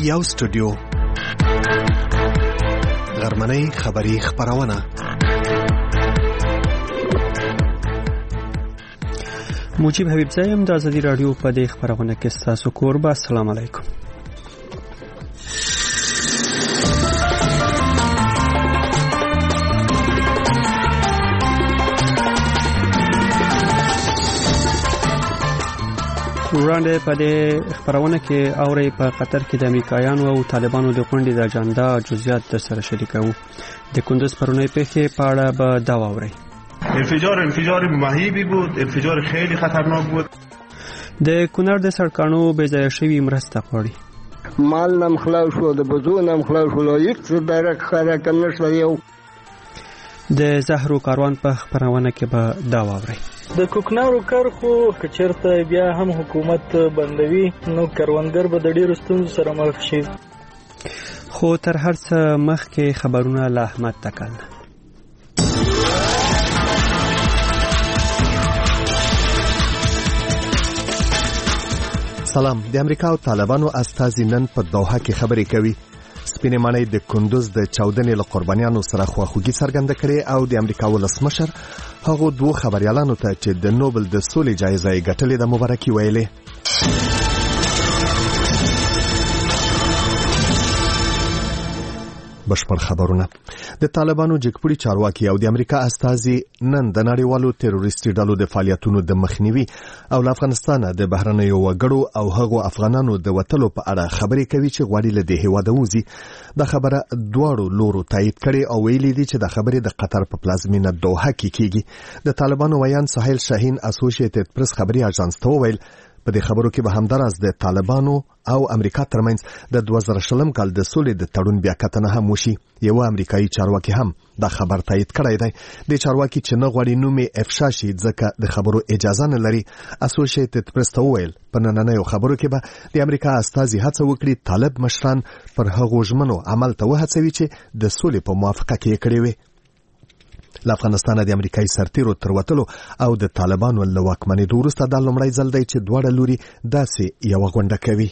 یو سټوډیو غرمنۍ خبری خبرونه موجب حبیب زایم د ازادي رادیو په دې خبرونه کې تاسو کوربه السلام علیکم. وړاندې په دې خبرونه کې اوري په قطر کې د امریکایانو او طالبانو د غونډې د اجنډا جزئیات در سره شریکو. د کندوز پرونی پیښې په اړه به دا واوري. انفجار مهیبی بود، انفجار خیلی خطرناک بود. د کونړ د سړکانو بې ځایه شوي مرسته غواړي. مال نم خلاص شو، د بزو نم خلاص شو، هیڅ درک خرک نشته. یو د زهرو کاروان په خبرونه کې به دا واوري. د کوکنارو کرخو کچرته بیا هم حکومت بندوي نو کروندګر به د ډیرو ستونزو سره مخ شي. خو تر هر څه مخکې خبرونه له احمد تکل. سلام. د امریکا او طالبانو استازي نن په دوحه کې خبرې کوي. سپینې ماڼۍ د کندوز د چاودنې له قربانیانو سره خواخوږي څرګنده کړې او د امریکا ولسمشر هغه دوه خبريالانو ته چې د نوبل د سولې جایزه یې ګټلې د مبارکي ویلې. بشپړ خبرونه. د طالبانو جګپوړي چارواکي او د امریکا استازي نن د نړیوالو تروریستي ډلو د فعالیتونو د مخنیوي او له افغانستان د بهرنیو وګړو او هغو افغانانو د وټلو په اړه خبرې کوي چې غواړي له دې هیواده وځي. د خبره دواړو لورو تایید کړي او ویلي دي چې د خبرې د قطر په پلازمینه دوحه کې کیږي. د طالبانو ویان سهیل شاهین اسوسییټډ پریس خبري اژانس ته وویل په دې خبرو کې به همدارس د طالبانو او امریکا ترمنځ د 2000 کال د سولې د تړون بیا کتنه هم وشي. یو امریکایي چارواکي هم دا خبر تایید کړی دی. د چارواکي چې نه غواړي نوم یې افشا شي ځکه د خبرو اجازه نه لري. اسوسییټډ پریس ته وویل په نننیو خبرو کې به د امریکا استازي هڅه وکړي طالب مشران پر هغو ژمنو عمل ته وهڅوي چې د سولې په موافقه کې کړې وي. له افغانستان د امریکایي سرتیرو تر وتلو او د طالبانو له واکمنېدو وروسته دا لومړی ځل دی چې دواړه لوري داسې یوه غونډه کوي.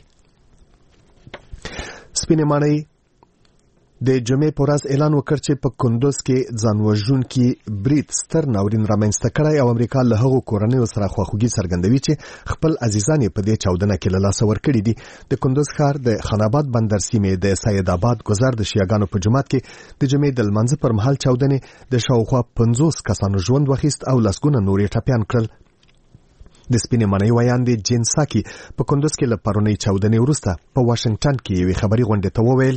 سپینې ماڼۍ د جمعې په ورځ اعلان وکړ چې په کندوز کې ځانوژونکي برید ستر ناورین رامنځته کړی او امریکا له هغو کورنیو سره خواخوږي څرګندوي چې خپل عزیزان یې په دې چاودنه کې له لاسه ورکړي دي. د کندوز ښار د خاناباد بندر سیمې د سید آباد گذر د شیعاګانو په جومات کې د جمعې د لمانځه پر مهال چاودنې د شاوخوا 50 کسانو ژوند واخیست او لسګونه نور یې ټپیان کړل. د سپینې ماڼۍ ویان د جین ساکي په کندوز کې له پرونی چاودنې وروسته په واشنگټن کې یوې خبري غونډې ته وویل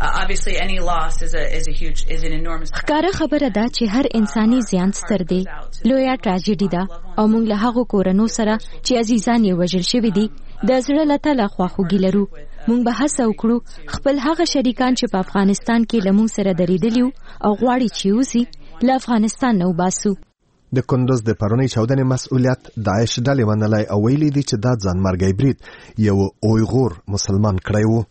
ښکاره خبره ده چې هر انساني زیان ستر دی، لویه تراژیدي ده او موږ له هغو کورنو سره چې عزیزان یې وژل شوي دي د زړه له تله خواخوږي لرو. موږ به هڅه وکړو خپل هغه شریکان چې په افغانستان کې له موږ سره درېدلي او غواړي چې وځي له افغانستان نه وباسو. د کندوز د پرونی چاودنې مسؤلیت داعش ډلې منلی او ویلي دي چې دا ځانمرګی برید یو اویغور مسلمان کړی و.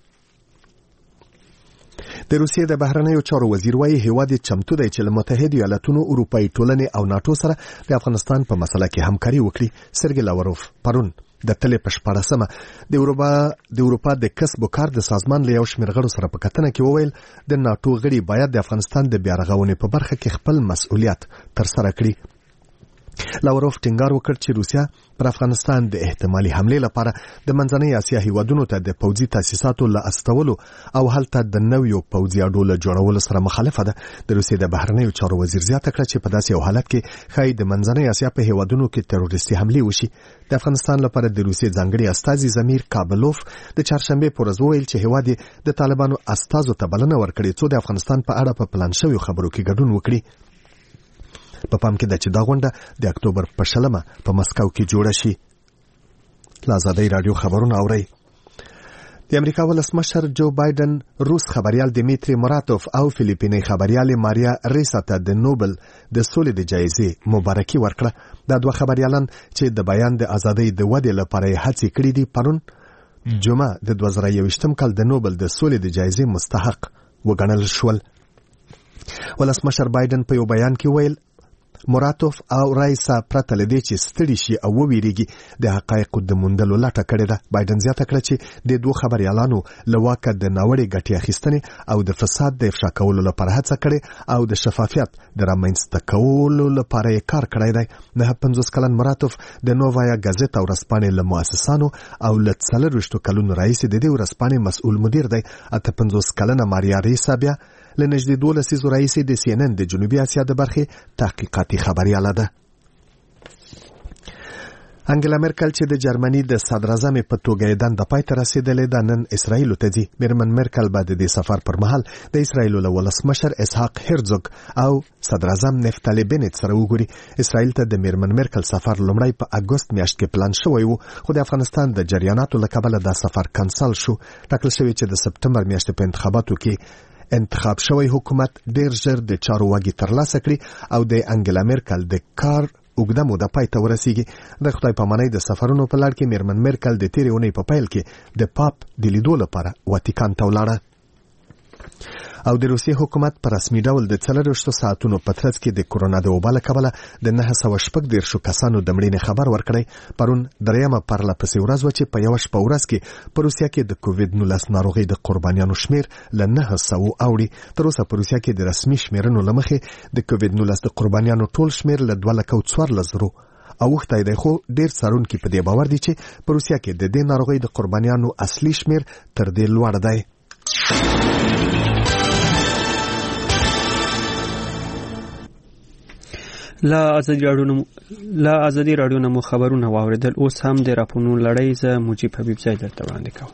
د روسیې د بهرنیو چارو وزیر وايي هیواد چمتو دی چې له متحده ایالاتونو، اروپایي ټولنې او ناتو سره د افغانستان په مسله کې همکاري وکړي. سرګی لاوروف پرون د تلې په 14مه د اروپا د کسب و کار د سازمان له یو شمېر غړو سره په کتنه کې وویل د ناتو غړي باید د افغانستان د بیارغونې په برخه کې خپل مسؤلیت ترسره کړي. لاوروف ټینګار وکړ چې روسیا پر افغانستان د احتمالي حملې لپاره د منځنۍ اسیا هیوادونو ته د پوځي تاسیساتو له استولو او هلته د نویو پوځي اډو له جوړولو سره مخالفه ده. د روسیې د بهرنیو چارو وزیر زیاته کړه چې په داسې یو حالت کې ښایي د منځنۍ اسیا په هیوادونو کې تروریستي حملې وشي. د افغانستان لپاره د روسیې ځانګړي استازي زمیر کابلوف د چهارشنبې په ورځ وویل چې هیواد د طالبانو استازو ته بلنه ورکړې څو د افغانستان په اړه په پلان شویو خبرو کې ګډون وکړي. په پام کې ده چې دا غونډه د اکتوبر په 20 په مسکو کې جوړه شي. له ازادۍ رادیو خبرونه اورئ. د امریکا ولسمشر جو بایدن روس خبريال دیمیتری مراتوف او فلیپینی خبريال ماریا ریسا ته د نوبل د سولې د جایزې مبارکي ورکړه. دا دوه خبريالان چې د بیان د ازادۍ د ودې لپاره هڅې کړې دي پرون جمعه د 2021 کال د نوبل د سولې د جایزې مستحق وګڼل شول. ولسمشر بایدن په یو بیان کې ویل مراتوف او رایسا پرته لدې چې ستړي شي او وویریږي د حقایقو د موندلو لټه کړې ده. بایدن زیاته کړه چې د دوه خبريالانو له واکه د ناوړې ګټې اخیستنې او د فساد د افشا کولو لپاره هڅه کړې او د شفافیت د رامنځته کولو لپاره یې کار کړی دی. 50 کلن مراتوف د نووایا گازیت او رسپانې له مؤسسانو او له 40 کلونو راهیسې د دې ورسپانې مسؤل مدیر دی. 50 کلنه ماریا ریسا بیا له نږدې 12 لسیزو راهیسې د CNN د جنوبي اسیا د برخې تحقیقاتي خبرياله ده. انګلا مرکل چې د جرمني د صدراعظم په توګه دنده پای ته رسیدلې ده نن اسرائیل ته ځي. میرمن مرکل بعد د سفر پر مهال د اسرائیل له ولسمشر اسحاق هرزوگ او صدراعظم نفتالی بنت سره وګوري. اسرائیل ته د میرمن مرکل سفر لومړی په اگست میاشت کې پلان شوی و، خو د افغانستان د جریاناتو له کبله دا سفر کنسل شو. ټاکل شوی چې د سپتمبر میاشتې په انتخاباتو کې انتخاب شوی حکومت ډیر ژر د چارو واګي ترلاسه کړي او د انګلا مرکل د کار اوږده موده پای ته ورسیږي. د خدای پامانۍ د سفرونو په لړ کې میرمن مرکل د تیرې اونۍ په پیل کې د پاپ د لیدو لپاره واتیکان ته ولاړه او د روسیې حکومت په رسمي ډول د 24 ساعتونو په ترڅ کې د کورونا د وبا له کبله د 914 کسانو د مړینې خبر ورکړی. پرون دریمه پرله پسې ورځ و چې په یو شپه ورځ کې په روسیا کې د کووید-19 ناروغۍ د قربانیانو شمیر له 900 اوړي. تر اوسه په روسیا کې د رسمي شمیرنو له مخې د کووید-19 د قربانیانو ټول شمیر له 214,000 اوښتی دی، خو ډیر څارونکي په دې باور دي چې په روسیا کې د دې ناروغۍ د قربانیانو اصلي شمیر تر دې لوړ دی. لا ازادي راډیو نمو خبرونه واوریدل. اوس هم د راپورونو لړۍ ز مجيب حبیب زید درته وړاندې کوم.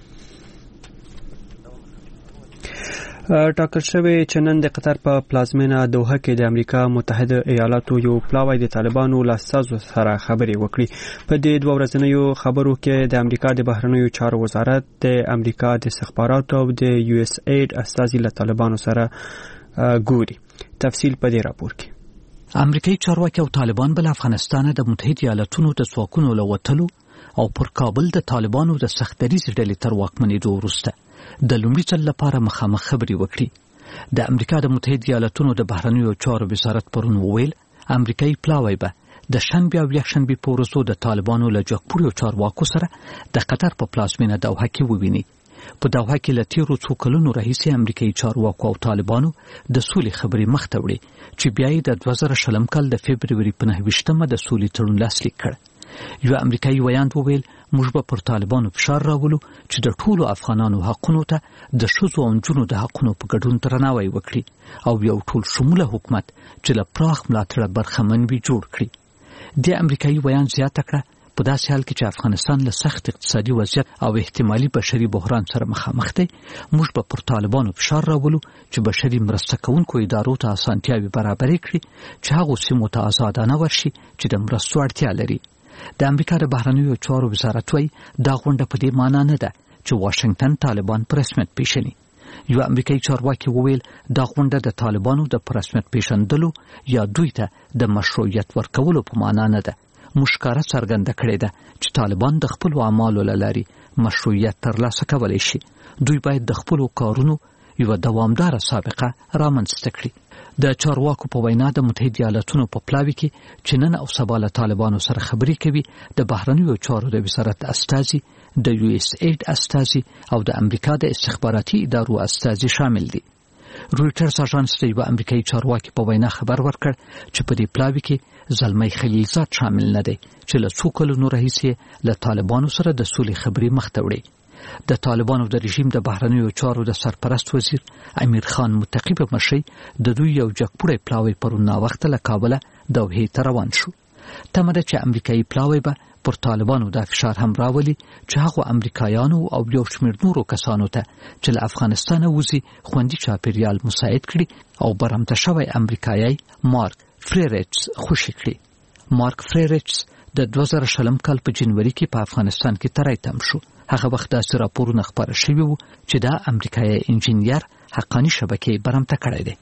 ټاکل شوی چې نن د قطر په پلازمینه دوحه کې د امریکا متحده ایالاتو یو پلاوی د طالبانو له استازو سره خبرې وکړي. په دې دوه ورځنیو خبرو کې د امریکا د بهرنیو چارو وزارت، د امریکا د استخباراتو او د USAID استازي له طالبانو سره ګوري. تفصیل په دې راپور کې. امریکایي چارواکي او طالبان بل افغانستان د متحده ایالاتونو د ځواکونو له وتلو او پر کابل د طالبانو د سختدریځ ډلې تر واکمنېدو وروسته د لومړي ځل لپاره مخامخ خبرې وکړي. د امریکا د متحده ایالاتونو د بهرنیو چارو وزارت پرون وویل امریکایي پلاوی به د شنبې او یکشنبې په ورځو د طالبانو له جګپوړو چارواکو سره د قطر په پلازمینه دوحه کې وویني. په دوحه کې له تیرو څو کلونو راهیسې امریکایي چارواکو او طالبانو د سولې خبرې مخ ته وړي چې بیا یې د 2020 کال د فبروري په 9 د سولې تړون لاسلیک کړ. یو امریکایي ویاند وویل موږ به پر طالبانو فشار راولو چې د ټولو افغانانو حقونو ته د ښځو او نجونو د حقونو په ګډون درناوی وکړي او یو ټول شموله حکومت چې له پراخ ملاتړه برخمن وي جوړ کړي. د امریکایي ویاند زیاته کړه په داسې حال کې چې افغانستان له سخت اقتصادي وضعیت او احتمالي بشري بحران سره مخامخ دی، موږ به پر طالبانو فشار راولو چې بشري مرسته کوونکو ادارو ته اسانتیاوې برابرې کړي چې هغو سیمو ته آزادانه ورشي چې د مرستو اړتیا لري. د امریکا د بهرنیو چارو وزارت وايي دا غونډه په دې معنی نه ده چې واشنگټن طالبان په رسمیت پیژني. یو امریکایي چارواکي وویل دا غونډه د طالبانو د په رسمیت پیژندلو یا دوی ته د مشروعیت ورکولو په معنی نه ده. مشکاره څرګنده کړې ده چې طالبان د خپل اعمالو له لارې مشروعیت ترلاسه کولی شي. دوی باید د خپل کارونو یو دوامدار سابقه رامنځته کړي. د چارواکو په وینا د متحده ایالاتونو په پلاوي کې چې نن او سبا له طالبانو سره خبرې کوي د بهرنیو چارو د وزارت استازي، د USAID استازي او د امریکا د استخباراتي ادارو استازي شامل دي. رویټرز اژانس د یو امریکایي چارواکي په وینا خبر ورکړ چې په دې پلاوي کې زلمی خلیلزاد شامل نه دی چې له څو کلونو راهیسې له طالبانو سره د سولې خبرې مخ ته وړي. د طالبانو د رژیم د بهرنیو چارو د سرپرست وزیر امیر خان متقی په مشرۍ د دوی یو جګپوړی پلاوی پرون ناوخته له کابله دوحې ته روان شو. تمه ده چې امریکایي پلاوی به پر طالبانو دا فشار هم راولي چې هغو امریکایانو او یو شمېر نورو کسانو ته چې له افغانستانه وځي خوندي چاپیریال مساعد کړي او برمته شوی امریکایي مارک فریریچز خوشي کړي. مارک فریریچز د 2020 کال په جنوري کې په افغانستان کې تری تم شو. هغه وخت داسې راپورونه خپاره شوي وو چې دا امریکایي انجینیر حقاني شبکې برمته کړی دی.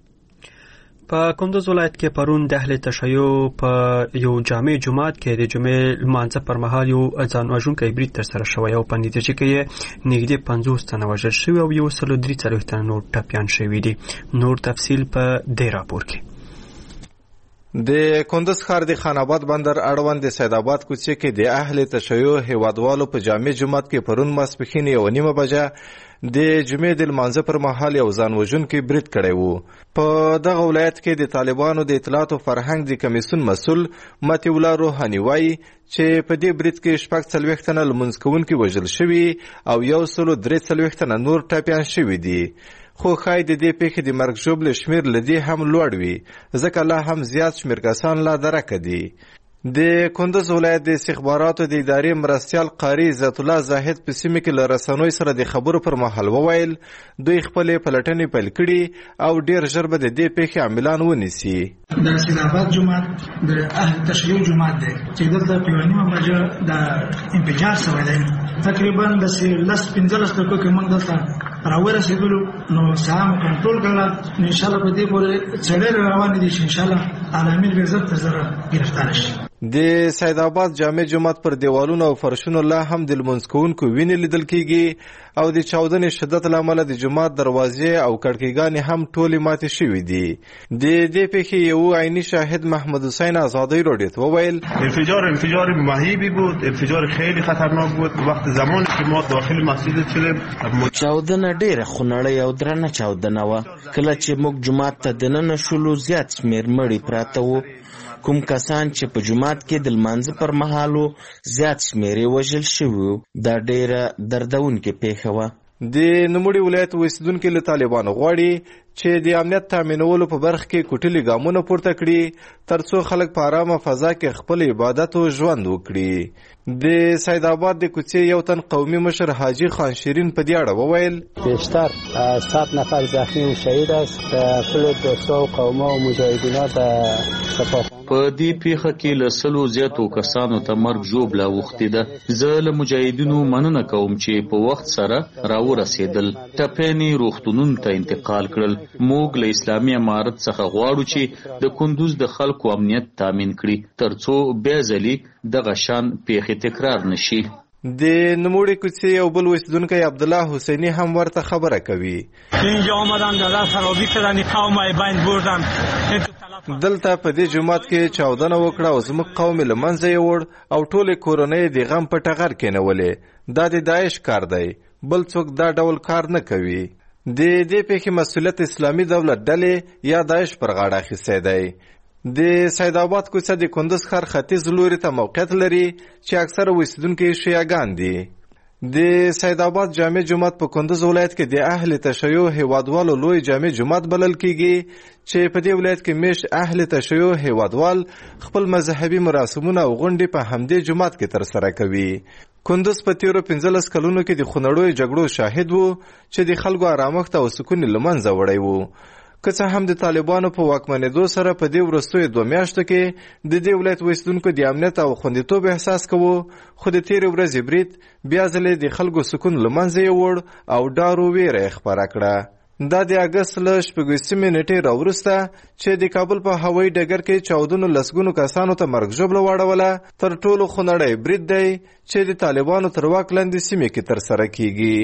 په کندوز ولایت کې پرون د اهل تشیع په یو جامع جماعت کې د جمعې لمانځه پر مهال یو ځان وژونکی برید ترسره شوی او په نتیجه کې نږدې 50 تنه وژل شوي او 143 تنه نور ټپیان شوي دي. نور تفصیل په دې راپور کې. د کندز ښار د خان آباد بندر اړوند د سید آباد کوڅې کې د اهل تشیع هیوادوالو په جامع جماعت کې پرون ماسپښین 1:30 بجه د جمعې د لمانځه پر مهال یو ځان وژونکی برید کړی و. په دغه ولایت کې د طالبانو د اطلاعات او فرهنګ د کمیسیون مسؤل مطیع الله روحاني وایي چې په دې برید کې 46 تنه لمونځ کوونکي وژل شوي او 143 تنه نور ټپیان شوي دي. خو ښایي د دې پیښې د مرګ ژوبل شمیر له دې هم لوړ وي ځکه لا هم زیات شمیر کسان لا درکه دي. د کندز ولایت د استخباراتو د ادارې مرستیال قاری عزت الله زاهد په سیمه کې له رسنوي سره د خبرو پر مهال وویل دوی خپلې پلټنې پیل کړي او ډیر ژر به د دې پیښې عاملان ونیسي. د سید آباد جومات د اهل تشیع جومات دی چې دلته په 1:30 بجه د انفجار شوی دی. تقریبا د 15 دقیقو کې موږ دلته راورسېدلو نو ساعه کنټرول کړل. ان شاء الله په دې پورې څلور روان دي چې ان شاء الله عالمین به زر تر زر گرفتار شي. د سید آباد جامع جماعت پر دیوالونو او فرشونو لا هم د لمونځ کوونکو وینې لیدل کیږي او د چاودنې شدت له امله د جومات دروازې او کړکیګانې هم ټولې ماتې شوې دي. د دې پیښې یو عیني شاهد محمد حسین آزادی رادیو ته وویل انفجار مهیبی بود، انفجار خیلی خطرناک بود. وقت زمانی که ما داخل مسجد شدیم چاودنه ډیره خونړۍ او درنه چاودنه وه. کله چې موږ جومات ته دننه شولو زیات شمیر مړي پراته وو. کوم کسان چې په جومات کې د لمانځه پر مهالو زیات شمیر وژل شوي دا ډیره دردونکې پیښه وه. د نوموړي ولایت اوسیدونکي له طالبانو غواړي چې د امنیت تامینولو په برخه کې کوټلي ګامونه پورته کړي ترڅو خلک په ارامه فضا کې خپل عبادت او ژوند وکړي. د سید آباد د کوڅې یو تن قومي مشر حاجی خان شیرین په دې اړه وویل بیشتر 7 نفر زخمی و شهید است. کل دوستا و قومه و مجاهدینات په دې پیښه کې له 100 زیاتو کسانو ته مرګ ژوبله اوښتې ده. زه له مجاهدینو مننه کوم چې په وخت سره راورسېدل. ټپیان یې روغتونونو ته انتقال کړل. موږ له اسلامي امارت څخه غواړو چې د کندوز د خلکو امنیت تامین کړي ترڅو بیا ځلې دغه شان پیښې تکرار نشي. د نوموړي کوڅې یو بل اوسیدونکی عبدالله حسینی هم ورته خبره کوي. اینجا آمدن در خرابی کردن قوم بین بردن. دلته په دې جومات کې چاودنه وکړه او زموږ قوم له منځه یوړ او ټولې کورنۍ د غم په ټغر کېنولې. دا د داعش کار دی، بل څوک دا ډول کار نه کوي. د دې پیښې مسؤلیت اسلامي دولت ډلې یا داعش پر غاړه اخیستی دی. د سید آباد کوڅه د کندز ښار ختیځ لوري ته موقعیت لري چې اکثره اوسیدونکي شیعهګان دي. د سید آباد جامع جماعت په کندز ولایت کې د اهل تشیع هیوادوالو لوی جامع جماعت بلل کیږي چې په دې ولایت کې میشت اهل تشیع هیوادوال خپل مذهبي مراسمونه او غونډې په همدې جماعت کې ترسره کوي. کندز په تیرو 15 کلونو کې د خونړیو جګړو شاهد وو چې د خلکو آرامښت او سکون له منځه وړی وو. که څه هم د طالبانو په واکمنېدو سره په دې وروستیو 2 میاشتو کې د دې ولایت اوسیدونکو د امنیت او خوندیتوب احساس کوو، خو د تېرې ورځې برید بیا ځلې د خلکو سکون له منځه یووړ او ډار و ویره یې خپره کړه. دا د اګست له 14 نیټې راوروسته چې د کابل په هوایي ډګر کې چاودنو لسګونو کسانو ته مرګ ژوبله واړوله تر ټولو خونړی برید دی چې د طالبانو تر واک لاندې سیمې کې ترسره کیږي.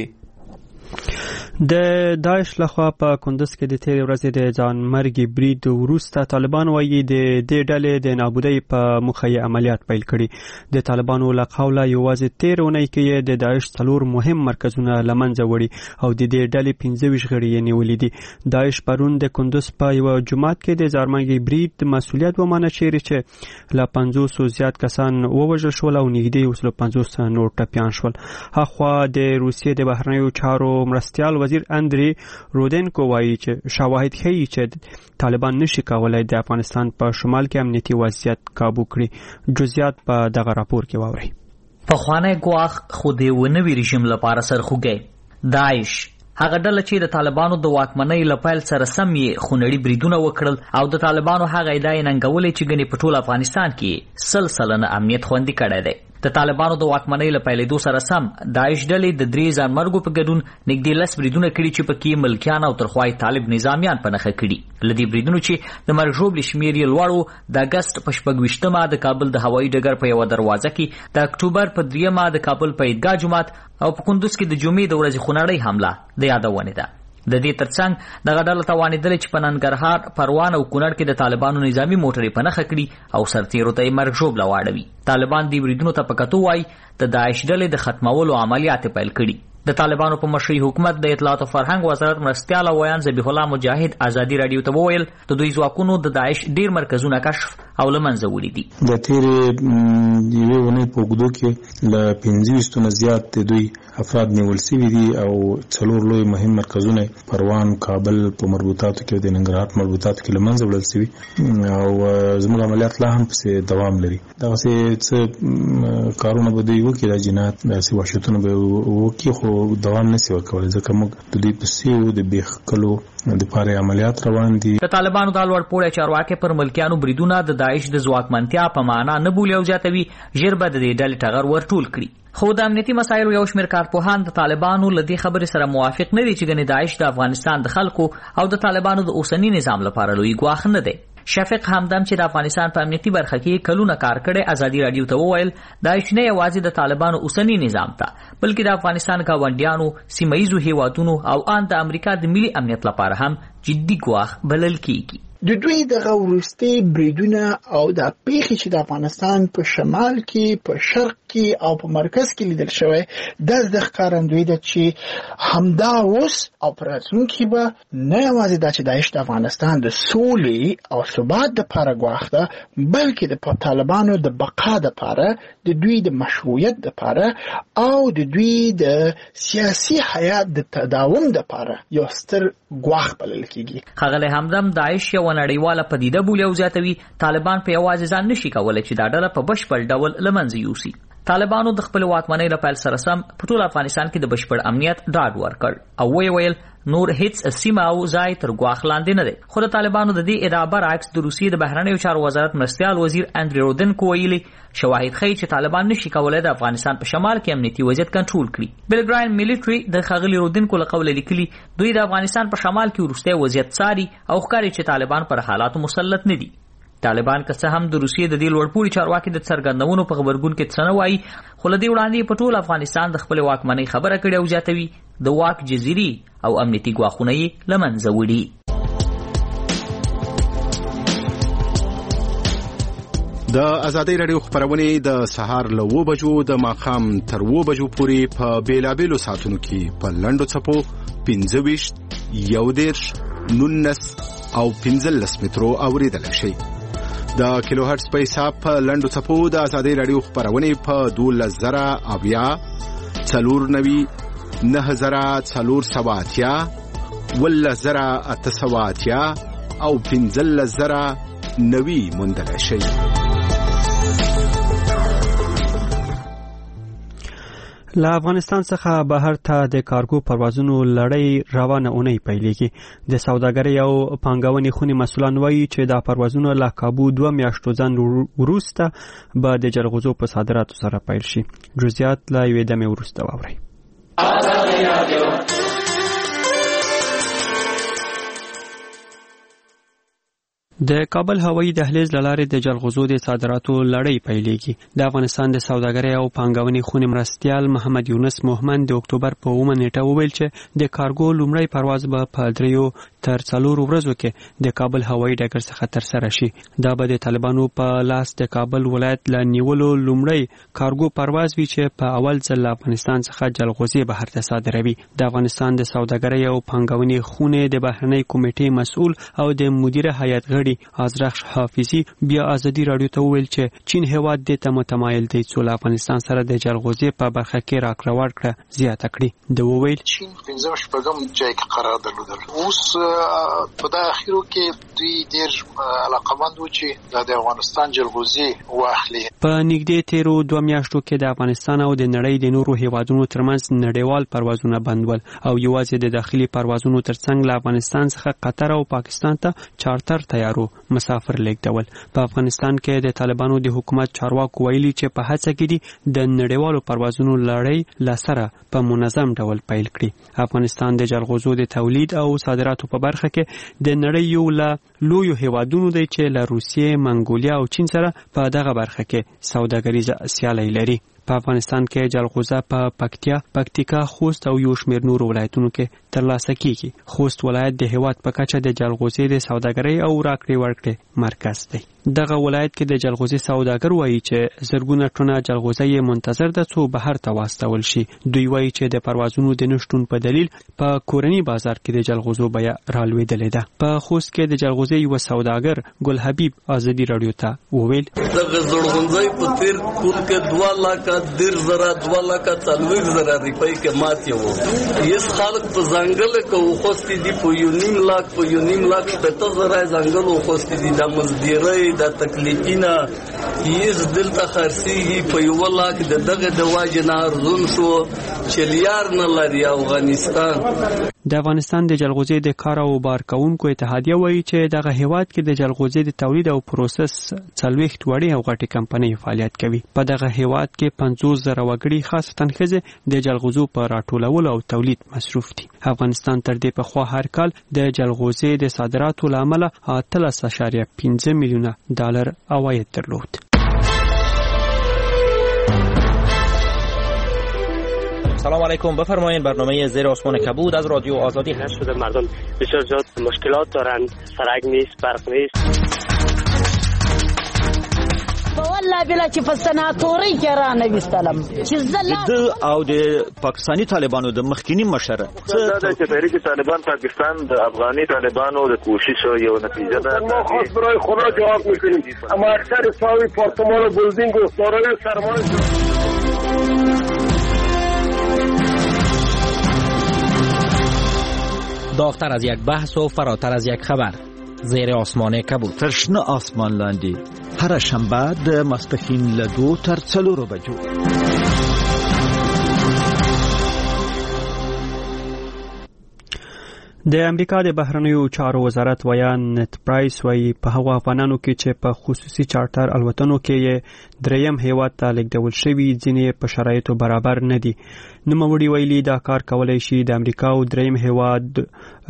د داعش لخوا په کندز کې د تیرې ورځې د ځانمرګي برید وروسته طالبان وایي د دې ډلې د نابودۍ په موخه یې عملیات پیل کړي. د طالبانو له قوله یوازې 13 اونۍ کې د داعش 4 مهم مرکزونه له منځه وړي او د دې ډلې 15 غړي یې نیولي دي. داعش پرون د کندز په یو جومات کې د ځانمرګي برید مسؤلیت ومنه چې له 500 زیات کسان ووژل شول او نږدې 50 نور ټپیان شول. هاخوا د روسیې د بهرنیو چارو مرستیال وزیر اندری رودنکو وایي چې شواهد ښیي چې طالبان نشي کولای د افغانستان په شمال کې امنیتي وضعیت کابو کړي. جزئیات په دغه راپور کې واورئ. پخوانی ګواښ خو د ونوي رژیم لپاره سرخوږی داعش هغه ډله چې د طالبانو د واکمنۍ له پیل سره سم یې خونړي بریدونه وکړل او د طالبانو هغه ادعا یې ننګولې چې ګنې په ټول افغانستان کې 100% امنیت خوندي کړی دی. د طالبانو د واکمنۍ له پیلېدو سره سم داعش ډلې د 3 ځانمرګو په ګډون نږدې 10 بریدونه کړي چې پکې ملکیان او ترخوای طالب نظامیان په نښه کړي. له دې بریدونو چې د مرګ ژوبلې شمېر یې لوړ و د اګست په 26مه د کابل د هوایي ډګر په یوه دروازه کې، د اکتوبر په 3مه د کابل په عیدګاه جومات او په کندوز کې د جمعې د ورځې خونړۍ حمله د یادونې ده. د دې ترڅنګ دغه ډله توانېدله چې په ننګرهار، پروان او کونړ کې د طالبانو نظامي موټرې په نښه کړي او سرتیرو ته یې مرګ ژوبله واړوي. طالبان دې بریدونو ته په کتو وایي د داعش ډلې د ختمولو عملیات پیل کړي. د طالبانو په مشرۍ حکومت د اطلاعات او فرهنګ وزارت مرستیال او ویان ذبیح الله مجاهد ازادي رادیو ته وویل د دوی ځواکونو د داعش ډیر مرکزونه کشف او له منځه وړي دي. د تیرې یوې اونۍ په اوږدو کې له 25 نه زیات د دوی افراد نیول شوي دي او 4 لوی مهم مرکزونه پروان، کابل په مربوطاتو کې د ننګرهار مربوطاتو کې له منځه وړل شوي او زموږ عملیات لا هم پسې دوام لري. دغسې څه کارونه به دوی وکړي، د جنایت داسې وحشتونه به وکړي، خو دوام نشي ورکولی ځکه موږ د دوی په سیو د بیخکلو دپاره عملیات روان دي. د طالبانو د لوړپوړي چارواکي پر ملکیانو بریدونه د داعش د ځواکمنتیا په معنا نه بولي او زیاتوي ژر به د دې ډلې ټغر ورټول کړي. خو د امنیتي مسایلو یو شمېر کارپوهان د طالبانو له دې خبرې سره موافق نه دي چې ګنې داعش د افغانستان د خلکو او د طالبانو د اوسني نظام لپاره لوی ګواښ نه دی. شفیق همدم چې د افغانستان په امنیتي برخه کې کلونه کار کړی ازادي رادیو ته وویل داعش نه یوازې د طالبانو اوسني نظام ته بلکې د افغانستان ګاونډیانو، سیمه ییزو هیوادونو او ان د امریکا د ملي امنیت لپاره هم جدي ګواښ بلل کیږي. د دوی دغه وروستي بریدونه او د پیښې چې د افغانستان په شمال کې، په شرق کې او په مرکز کې لیدل شوی د ښکارندوی ده چې همدا اوس او په راتلونکي به نه یوازې دا چې داعش د افغانستان د سولې او ثبات دپاره ګواښ ده، بلکې د طالبانو د بقا دپاره، د دوی د مشروعیت دپاره او د دوی د سیاسي حیات د تداوم دپاره یو ستر ګواښ بلل کیږي. ښاغلی همدم داعش یو نړیواله پدیده بولي او زیاتوي طالبان په یوازې ځان نشي کولی چې دا ډله په بشپړ ډول له منځه یوسي. طالبانو د خپل واکمنۍ له پیل سره سم په ټول افغانستان کې د بشپړ امنیت ډاډ ورکړ او ویل نور هیڅ سیمه او ځای تر ګواښ لاندې نه دی. خو د طالبانو د دې ادعا برعکس د روسیې د بهرنیو چارو وزارت مرستیال وزیر اندری رودنکو ویلي شواهد ښیي چې طالبان نشي کولی د افغانستان په شمال کې امنیتي وضعیت کنټرول کړي. بلګراین میلیټري د ښاغلي رودنکو له قوله لیکلي دوی د افغانستان په شمال کې وروستی وضعیت څاري او ښکاري چې طالبان پر حالاتو مسلط نه دي. طالبان که څه هم د روسیې د دې لوړپوړي چارواکي د څرګندونو په غبرګون کې څه نه وایي، خو له دې وړاندې په ټول افغانستان د خپل واکمنۍ خبره کړې او زیاتوي د واک جزیري او امنیتي ګواښونه یې له منځه وړي. د ازادۍ راډیو خپرونې د سهار له 9 بجو د ماښام تر 9 بجو پورې په بیلابیلو ساعتونو کې په لنډو څپو 25 11 19 او 15 مترو اوریدل شي. د کیلو هرتز په حساب په لنډو څپو د ازادۍ راډیو خپرونې په 12000 490 9480 11880 او 15090 موندل شي. له افغانستان څخه بهر ته د کارګو پروازونو لړۍ روانه اونۍ پیلېږي. د سوداګرۍ او پانګونې خونې مسؤلان وایي چې دا پروازونه له کابو 2 میاشتو ځنډ وروسته به د جلغوزو په صادراتو سره پیل شي. جزئیات له یوې دمې وروسته واورئ. د کابل هوایي دهلیز لاره د جلغوزو د صادراتو لړۍ پیلېږي. د افغانستان د سوداګرۍ او پانګونې خونې مرستیال محمد یونس موهمن د اکتوبر په 9 نیټه وویل چې د کارګو لومړی پرواز به په 3 تر 4 ورځو کې د کابل هوایي ډګر څخه ترسره شي. دا به د طالبانو په لاس د کابل ولایت له نیولو لومړی کارګو پرواز وي چې په اول ځل له افغانستان څخه جلغوزي بهر ته صادروي. د افغانستان د سوداګرۍ او پانګونې خونې د بهرنۍ کمیټې مسؤل او د مدیر هیئت غړي ازرخ حافظي بیا ازادي رادیو ته وویل چې چین هیواد د ته متمایل دی چې له افغانستان سره د جلغوزي په برخه کې راکړه ورکړه زیاته کړي. د وویل چین 15 شپږم ځای کې قرار درلودل. اوس په دا اخیرو کې دوی ډېر علاقمند و چې د افغانستان جلغوزي واخلي. په نږدې تیرو 2 میاشتو کې د افغانستان او د نړۍ د نورو هیوادونو ترمنځ نړیوال پروازونه بند ول او یوازې د داخلي پروازونو ترڅنګ له افغانستان څخه قطر او پاکستان ته چارتر تیارو مسافر لیږدول. په افغانستان کې د طالبانو د حکومت چارواکو ویلي چې په هڅه کې دي د نړیوالو پروازونو لړۍ لاسره په منظم ډول پیل کړي. افغانستان د جلغوزو د تولید او صادراتو په برخه کې د نړۍ یو له لویو هیوادونو دی چې له روسیې، منګولیا او چین سره په دغه برخه کې سوداګریزه سیالي لري. په افغانستان کې جلغوزه په پکتیا، پکتیکا، خوست او یو شمېر نورو ولایتونو کې ترلاسه کیږي. خوست ولایت د هیواد په کچه د جلغوزې د سوداګرۍ او راکړې ورکړې مرکز دی. دغه ولایت کې د جلغوزې سوداګر وایي چې زرګونه ټنه جلغوزه یې منتظر ده څو بهر ته واستول شي. دوی وایي چې د پروازونو د نشټون په دلیل په کورني بازار کې د جلغوزو بیه رالوېدلې ده. په خوست کې د جلغوزې یو سوداګر ګل حبیب ازادي رادیو ته وویل دغه زړغونځي په تیر کول کې 2 لک 2.4 روپۍ کې ماتې وو. یس خلک په ځنګل کې وخوستې دي په 1.5 لک 50,000 ځنګل وخوستې دي. د مزدورۍ د تکلیفینه یز دلته خرڅېږي په 1 لک دغه د واجب نه ارزون شو چې لیار نه لري افغانستان. د افغانستان د جلغوزې د کار او بار کوونکو اتحادیه وایي چې دغه هیواد کې د جلغوزې د تولید او پروسس 40 وړې او غټې کمپنۍ فعالیت کوي. په دغه هیواد کې 50,000 وګړي خاصتاً ښځې د جلغوزو په راټولولو او تولید مصروف دي. افغانستان تر دې پخوا هر کال د جلغوزې د صادراتو له امله 13.5 میلیونه ډالر عواید درلود. سلام علیکم، بفرمایید. برنامه زیر آسمان کبود از رادیو آزادی هست. شده مردم بسیار زیاد مشکلات دارند، سرک نیست، برق نیست. والله بلا چې په سناتوري کې را نوستلم چې زله او د پاکستانی طالبانو د مخکینی مشر دا چې تحریک طالبان پاکستان د افغاني طالبانو د کوشش یو نتیجه ده. ما خاص برای خدا جواب میکنیم، اما اکثر ساوی پارتمان و بلدینگ و سارای سرمایه داغتر از یک بحث و فراتر از یک خبر. زیر آسمان کبود. ترشنه آسمان لاندی. هر شنبه د ماسپښین له 2 تر 4 بجو. د امریکا د بهرنیو چارو وزارت ویان نت پرایس وایي په هغو افغانانو کې چې په خصوصي چارټر الوتنو کې دریم هیواد ته لیږدول شوي ځینې په شرایطو برابر نه دي. نوموړي ویلي دا کار کولی شي د امریکا او دریم هیواد 2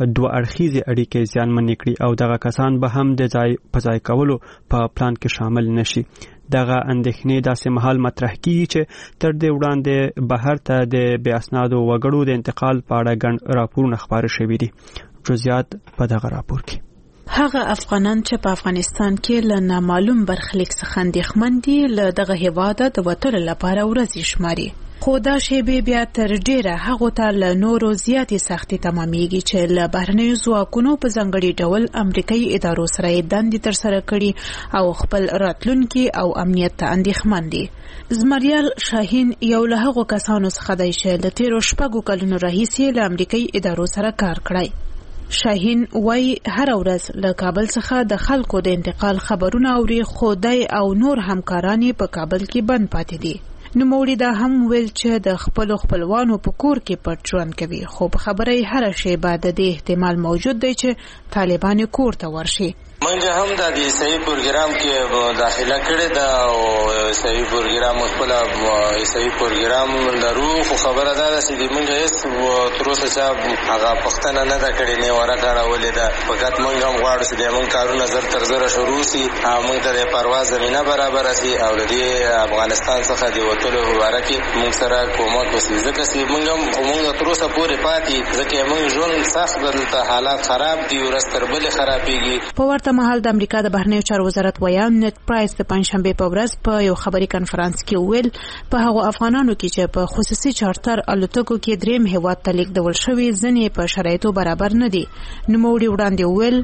اړخیزې اړیکې زیانمنې کړي او دغه کسان به هم د ځای کولو په پلان کې شامل نشي. دغه اندېښنې داسې مهال مطرح کیږي چې تر دې وړاندې بهر ته د بې اسنادو وګړو د انتقال په اړه ګڼ راپورونه خپاره شوي دي. جزئیات په دغه راپور کې. هغه افغانان چې په افغانستان کې له نامعلوم برخلیک څخه اندېښمن دي له دغه هیواده د وتلو لپاره ورځې شماري. خو دا شیبې بیا تر ډیره هغو ته له نورو زیاتې سختې تمامیږي چې له بهرنیو ځواکونو په ځانګړي ډول امریکایي ادارو سره یې دندې ترسره کړي او خپل راتلونکي او امنیت ته اندېښمن دي. زمریال شاهین یو له هغو کسانو څخه دی چې له تیرو 6 کلونو راهیسې له امریکایي ادارو سره کار کړی. شاهین وای هر ورځ له کابل څخه د خلکو د انتقال خبرونه اوري، خو دی او نور همکاران په کابل کې بند پاتې دي. نوموړي دا هم ویل چې د خپلوانو په کور کې پټ ژوند کوي، خو په خبره هر شی بعد د احتمال موجود دی چې طالبان کور ته ورشي. منګه هم د دې صحیح پروګرام کې داخله کړې ده او صحیح پروګرام خپل صحیح پروګرام لرو، خو خبره ده چې منګه هیڅ تر اوسه چې هغه پښتنه نه ده کړې، نه ورکه راولې ده. فقط منګه هم غواړو چې موږ کارونه زر تر زر شروع سي، موږ ته د پرواز زمينه برابر سي او د افغانستان څخه د وټلو مبارکي موږ سره کومک وسي. ځکه چې موږ تر اوسه پورې پاتې، ځکه موږ ژوند سخت دلته حالات خراب دي، ورځ تر بلې خرابېږي. په ورته مهال د امریکا د بهرنیو چارو وزارت ویان نت پرایس د پنځشنبه په ورځ په یو خبري کانفرنس کې ویل په هغو افغانانو کې چې په خصوصي چارټر الوتکو کې دریم هیواد ته لیږدول شوي ځینې په شرایطو برابر نه دي. نوموړي وړاندې ویل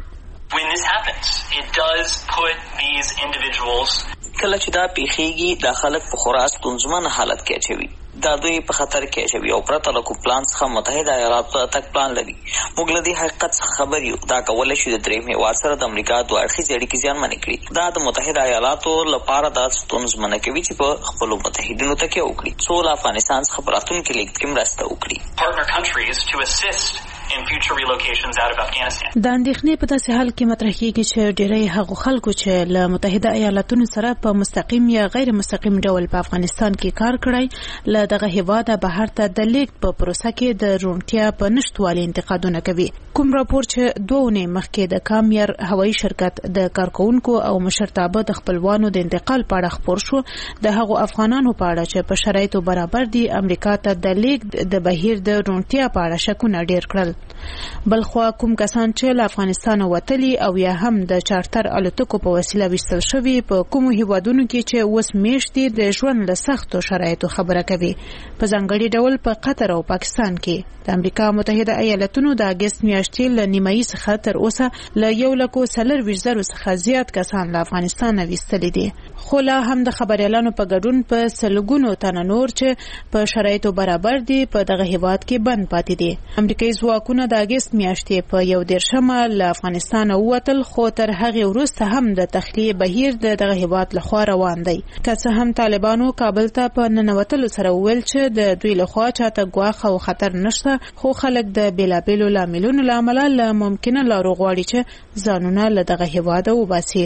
کله چې دا پیښیږي دا خلک په خورا ستونزمن حالت کې اچوي، دا دوی په خطر کې اچوي او پرته له کوم پلان څخه متحده ایالاتو ته تک پلان لري. موږ له دې حقیقت څخه خبر یو، دا کولای شي د دریم هیواد سره د امریکا 2 اړخیزې اړیکې زیانمنې کړي. دا د متحده ایالاتو لپاره دا ستونزمنه کوي چې په خپلو متحدینو تکیه وکړي څو له افغانستان څخه په راتلونکي لیږد کې مرسته وکړي. د اندېښنې په داسې حال کې مطرح کیږي چې ډېری هغو خلکو چې له متحده ایالاتونو سره په مستقیم یا غیر مستقیم ډول په افغانستان کې کار کړی له دغه هیواده بهر ته د لیږد په پروسه کې د روڼتیا په نشتوالي انتقادونه کوي. کوم راپور چې 2 اونۍ مخکې د کامیر هوایي شرکت د کارکونکو او مشرتابه د خپلوانو د انتقال په اړه خپور شو، د هغو افغانانو په اړه چې په شرایطو برابر دي امریکا ته د لیږد د بهیر د روڼتیا په اړه شکونه ډېر کړل. بلخوا کوم کسان چې له افغانستان وتلي او یا هم د چارتر الوتکو په وسیله ویستل شوي په کومو هیوادونو کې چې اوس میاشتې د ژوند له سختو شرایطو خبره کوي، په ځانګړي ډول په قطر او پاکستان کې. د امریکا متحده ایالاتونو د اګست میاشتې له نیمایي څخه تر اوسه له 1,40,000 څخه زیات کسان له افغانستان ویستلي دي، خو لا هم د خبريالانو په ګډون په سلګونو تنه نور چې په شرایطو برابر دي په دغه هیواد کې بند پاتې دي. امریکایي ځواکونه د اګست میاشتې په 1 له افغانستان ووتل، خو تر هغې وروسته هم د تخلیه بهیر دغه هیواد لخوا روان دی. که څه هم طالبانو کابل ته په ننوتلو سره وویل چې د دوی لخوا چاته ګواښ او خطر نشته، خو خلک د بیلابیلو لاملونو له امله له ممکنه لارو غواړي چې ځانونه له دغه هیواده وباسي.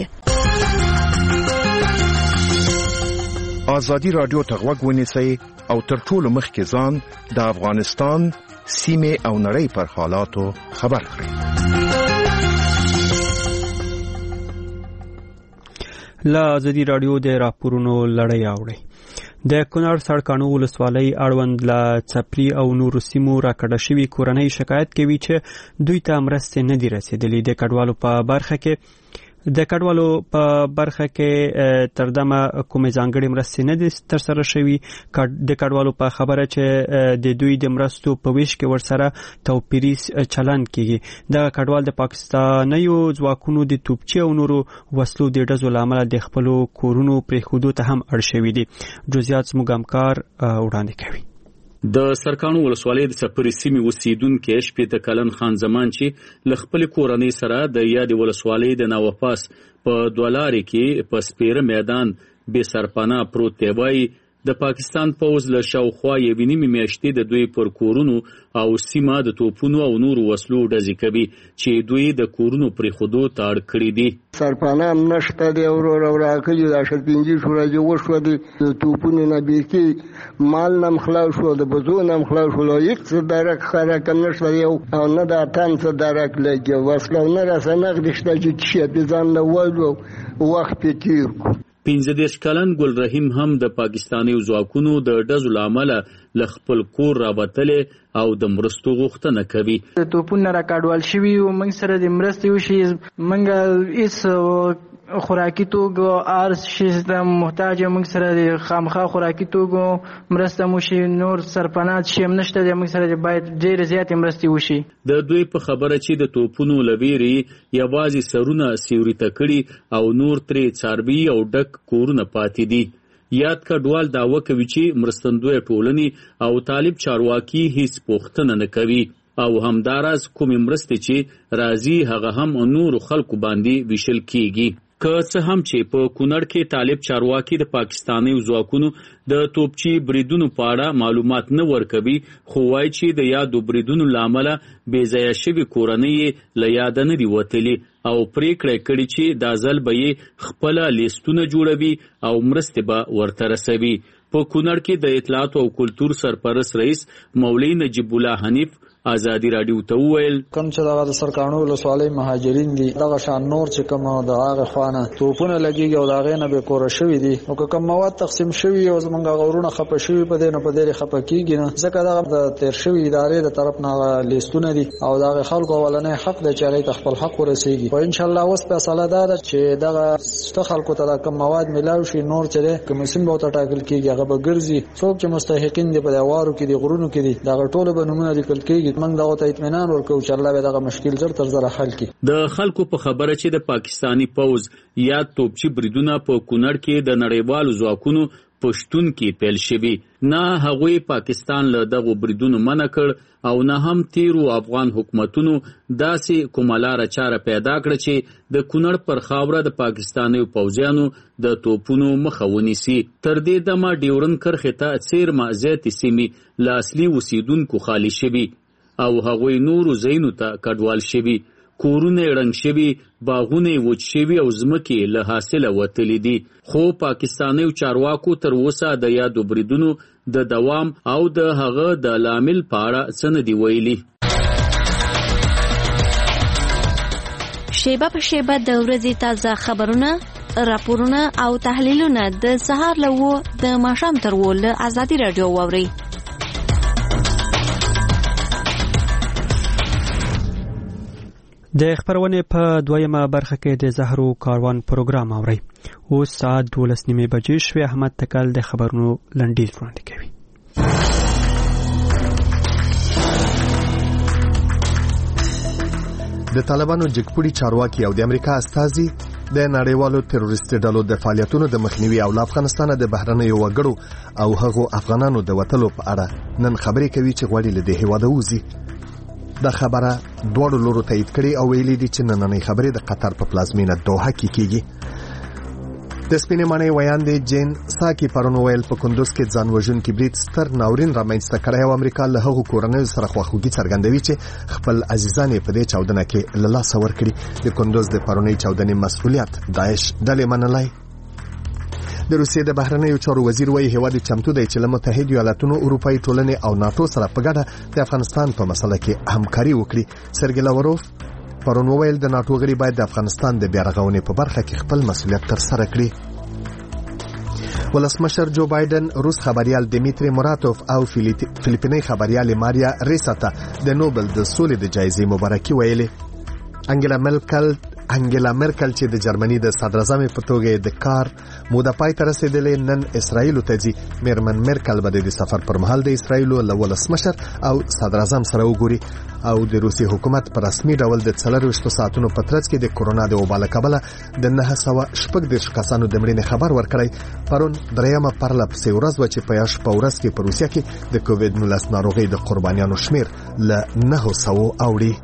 ازادي رادیو ته غوږ ونیسئ او تر ټولو مخکې ځان د افغانستان سیمه او نړۍ پر حالاتو خبر کړئ. لا ازادي رادیو د راپورونو لړۍ اوري. د کونړ سړکانو ولسوالۍ اړوند له څپلي او نورو سیمو راکړه شوي کورنۍ شکایت کوي چې دوی ته مرستې نه دي رسېدلې. د کډوالو په برخه کې تر دمه کومې ځانګړې مرستې نه دي ترسره شوي. د کډوالو په خبره چې د دوی د مرستو په ویش کې ورسره توپیري چلند کیږي. دغه کډوال د پاکستانیو ځواکونو د توپچې او نورو وسلو د ډزو له امله د خپلو کورونو پرېښودو ته هم اړ شوي دي. جزئیات زموږ همکار وړاندې کوي. د سرکانو ولسوالۍ د څپري سیمې اوسیدونکي شپېته کلن خان زمان چې له خپلې کورنۍ سره د یادې ولسوالۍ د ناوپاس په 2 لارې کې په سپیره میدان بې سرپناه پروت دی، وایي د پاکستان پوځ له شاوخوا 1.5 میاشتې د دوی پر کورونو او سیمه د توپونو او نورو وسلو ډزې کوي چې دوی د کورونو پرېښودو ته اړ کړي دي. سرپناه هم نشته دی، ورور او راکلي د 15 ورځې وشوه د توپونو نه بیخي مال نه هم خلاص شو، د بزو نه هم خلاص شو، هیڅ څه درک خرک هم نشته دی او نه د اتن څه درک لګي وسله نه راسه نغدې شته چې شي په ځان له وایو وخت پې تیر کو. 15 کلن ګل رحیم هم د پاکستاني ځواکونو د ډزو له امله له خپل کور راوتلی او د مرستو غوښتنه کوي. توپونه راکاډوال شوي او موږ سره د مرستې وشي، موږ هیڅ خوراکي توکو ارز شي د محتاج، موږ سره د خامخا خوراکي توکو مرسته موشي، نور سرپناه شي هم نشته دی، موږ سره باید ډېر زیاتې مرستې وشي. د دوی په خبره چې د توپونو لویری یوازې سرونه سیوري ته کړي او نور ترې څاروي او ډک کورونه پاتې دي. یاد کډوال دعوه کوي چې مرستندوی ټولنې او طالب چارواکي هیڅ پوښتنه نه کوي او همداراز کومې مرستې چې راځي هغه هم نورو خلکو باندې ویشل کیږي. که څه هم چې په کونړ کې طالب چارواکي د پاکستاني ځواکونو د توپچي بریدونو په اړه معلومات نه ورکوي، خو وایي چې د یادو بریدونو له امله بې ځایه شوي کورنۍ له یاده نه دي وتلي او پریکړه کړې چې دا ځل به یې خپله لیستونه جوړوي او مرستې به ورته رسوي. په کونړ کې د اطلاعات او کلتور سرپرست رئیس مولوي نجیب الله حنیف ازادي رادیو ته وویل کوم چې د سرکانو ولسوالۍ مهاجرین دي دغه شان نور چې کوم د هغه خوانه توپونه لګيږي او دغه نه به کور شوی دي او کوم مواد تقسیم شوی او زمونږ غورونه خپه شوی په دې نه په دې خپه کیږي نه ځکه دا د تیر شوی ادارې د طرف نه لیستونه دي او دغه خلکو ولنه حق د چاري خپل حق ورسیږي او ان شاء الله اوس په صلاح دار چې دغه خلکو ته کوم مواد ملاوي شي نور چې کوم سیم به ټاکل کیږي هغه به ګرځي څوک چې مستحقین دي په دیوارو کې دي غرونو کې دي دغه ټول به نمونه لیکل کیږي موږ دغه ته اطمینان ورکوو چې الله به دغه مشکل زر تر زر حل کړي. د خلکو په خبره چې د پاکستانی پوز یا توپچی بریدونه په کونړ کې د نړیوالو ځواکونو پښتون کې پیل شوي نه هغوی پاکستان له دغه بریدونو منع کړ او نه هم تیرو افغان حکومتونو داسې کومه لاره چاره پیدا کړه چې د کونړ پر خاوره د پاکستاني پوځیانو د توپونو مخه ونیسي. تر دې دمه ډیورن کرښې ته څیرمه زیاتې سیمې له اصلي اوسیدونکو خالي شوي. او هغوی نورو ځایونو ته کډوال شوي. کورونه ړنګ شوي، باغونه وچ شوي او ځمکې له حاصله وتلي دي. خو پاکستانیو چارواکو تر اوسه د یادو بریدونو د دوام او د هغه د لامل په اړه څه نه دي ویلي. شیبه په شیبه د ورځې تازه خبرونه، راپورونه او تحلیلونه د سهار له 9 د ماښام تر 10 له ازادي راډیو واورئ. د خبرونې په دویمه برخه کې د زهرو کاروان پروګرام اورئ. اوس ساعت 12:30 بجې شوې. احمد تکل د خبرونو لنډیز وړاندې کوي. د طالبانو جګپوړي چارواکي او د امریکا استازي د نړیوالو تروریستي ډلو د فعالیتونو د مخنیوي او افغانستان د بهرنیو وګړو او هغو افغانانو د وټلو په اړه نن خبرې کوي چې غواړي له دې هیواده وځي. دا خبره دواړو لورو تایید کړي او ویلي دي چې نننۍ خبرې د قطر په پلازمینه دوحه کې کیږي. د سپینې ماڼۍ ویاندې جین ساکي پرون ویل په کندوز کې ځان وژونکي برید ستر ناورین رامنځته کړی او امریکا له هغو کورنیو سره خواخوږي څرګندوي چې خپل عزیزان یې په دې چاودنه کې له لاسه ورکړي. د کندوز د پرونۍ چاودنې مسؤلیت داعش ډلې منلی. د روسیې د بهرنیو چارو وزیر وایي هیواد چمتو دی چې له متحده ایالاتونو، اروپایي ټولنې او ناتو سره په ګډه د افغانستان په مسله کې همکاري وکړي. سرګی لاوروف پرون ویل د ناتو غړي باید د افغانستان د بیارغونې په برخه کې خپل مسؤلیت ترسره کړي. ولسمشر جو بایدن روس خبريال دیمیتری موراتوف او فلیپینی خبريال ماریا ریسا ته د نوبل د سولې د جایزې مبارکي ویلې. انګلا مرکل چې د جرمني د صدر اعظم په توګه د کار موده پای ته رسیدلې نن اسرائیل ته ځي. میرمن مرکل به د سفر پر مهال د اسرائیل له ولسمشر او صدر اعظم سره وګوري او د روسي حکومت پر رسمي ډول د 24 ساعتونو په ترڅ کې د کورونا د وبا له کبله د 914 کسانو د مړینې خبر ورکړی. پرون دریمه پرله پسې ورځ و چې په یو شپه ورځ کې په روسیا کې د کووډ 19 ناروغۍ د قربانیانو شمیر له 900 اوړي.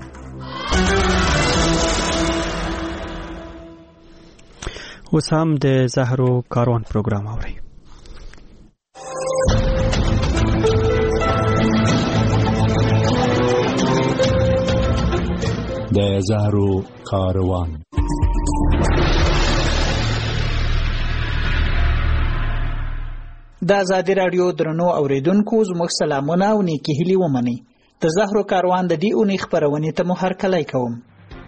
اوس هم د زهرو کاروان پروګرام اورئ. د زهرو کاروان. د ازادي راډیو درنو اوریدونکو زموږ سلامونه او نیکی هیلې ومنئ. د زهرو کاروان د دې اونۍ خپرونې ته مو هرکلی کوم.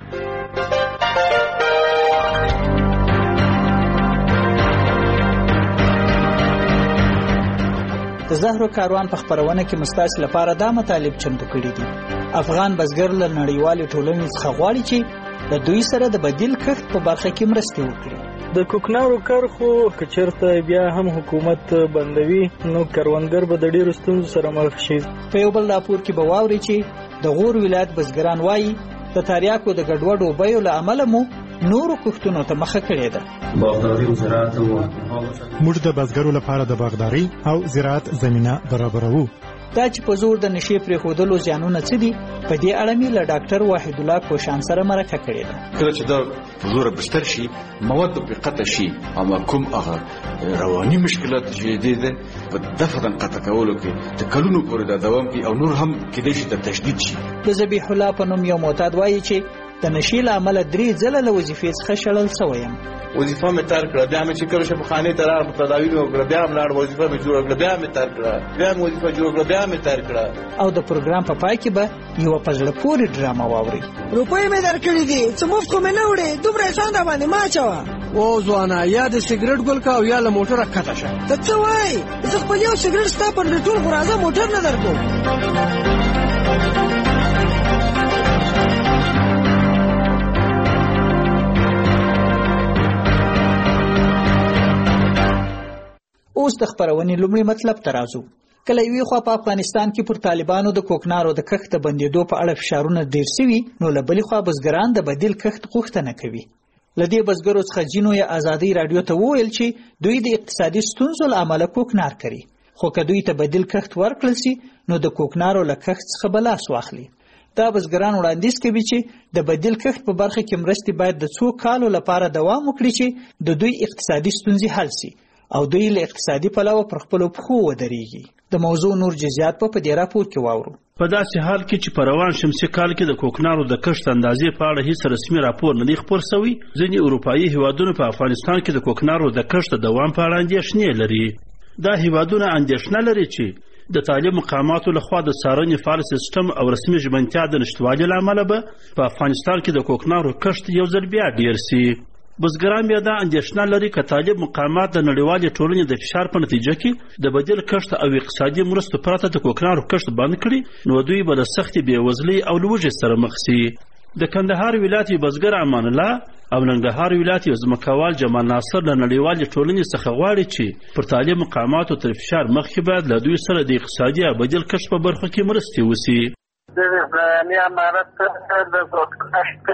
د زهرو کاروان په خپرونه کې مستاس لپاره دا مطالب چمتو کړي دي. افغان بزګر له نړیوالې ټولنې څخه غواړي چې د دوی سره د بدیل کښت په برخه کې مرستې وکړي. د کوکنارو کرخو که چېرته بیا هم حکومت بندوي نو کروندګر به د ډېرو ستونزو سره مخ شي. په یو بل راپور کې به واورئ چې د غور ولایت بزګران وایي د تریاکو د ګډوډو بیو له امله مو نورو کښتونو ته مخه کړې ده. باغداري او زراعت موږ د بزګرو لپاره د باغداري او زراعت زمينه برابروو. دا چې په زور د نشي پرېښودلو زیانونه څه دي په دې اړه مې له ډاکټر واحد الله کوشان سره مرکه کړې ده. کله چې دا زور بستر شي مواد په قطع شي اما کوم هغه رواني مشکلات چې دي په دفعه قطع کولو کې تکلونو پورې دا دوام کوي او نور هم کېدای شي د تشدید شي. د ذبیح الله په نوم یو معتاد وایي چې د نشي له امله 3 ځله له وظیفې څخه شړل شوی یم. وظیفه مې ترک کړه، بیا مې چې کله شپه خانې ته راغلم تداوی مې وکړه، بیا مې لاړ وظیفه مې جوړه کړه، بیا مې ترک کړه، بیا مې وظیفه جوړه کړه، بیا مې ترک کړه. او د پروګرام په پای کې به یو په زړه پورې ډرامه واورئ. روپۍ مې درکړې دي څه مفت خو مې نه وړې، دومره احسان را باندې مه اچوه. او ځوانه یا د سګرټ ګل کا او یا له موټره کښته شه. ته څه وایې؟ زه خپل یو سګرټ ستا پر ټول خو راځه موټر نه درکوم. اوس د خبرونې لومړی مطلب ته راځو. کله یوې خوا په افغانستان کې پر طالبانو د کوکنارو د کښت بندېدو په اړه فشارونه ډېر شوي نو له بلې خوا بزګران د بدیل کښت غوښتنه کوي. له دې بزګرو څخه ځینو یې ازادۍ راډیو ته وویل چې دوی د اقتصادي ستونزو له امله کوکنار کوي، خو که دوی ته بدیل کښت ورکړل شي نو د کوکنارو له کښت څخه به لاس واخلي. دا بزګران وړاندیز کوي چې د بدیل کښت په برخه کې مرستې باید د 2 کالو لپاره دوام وکړي چې د دوی اقتصادي ستونزې حل شي او دوی له اقتصادي پلوه پر خپلو پښو ودرېږي. د موضوع نور جزئیات په دې راپور کې واورو. په داسې حال کې چې په روان شمسي کال کې د کوکنارو د کښت اندازې په اړه هیڅ رسمي راپور نه دی خپور شوی، ځینې اروپایي هیوادونه په افغانستان کې د کوکنارو د کښت د دوام په اړه اندېښنې لري. دا هیوادونه اندېښنه لري چې د طالب مقاماتو لخوا د څارنې فعال سیستم او رسمي ژمنتیا د نشتوالي له امله به په افغانستان کې د کوکنارو کښت یو ځل بیا ډیر سي. بزګران بیا دا اندېښنه لري که طالب مقامات د نړیوالې ټولنې د فشار په نتیجه کې د بدیل کښت او اقتصادي مرستو پرته د کوکنارو کښت بند کړي، نو دوی به له سختې بېوزلۍ او لوږې سره مخ سي. د کندهار ولایت یو بزګر امان الله او ننګرهار ولایت یو ځمکوال جمال ناصر له نړیوالې ټولنې څخه غواړي چې پر طالب مقاماتو تر فشار مخکې باید له دوی سره د اقتصادي او بدیل کښت په برخو کې مرستې وسي. د اسلامي امارت د کښت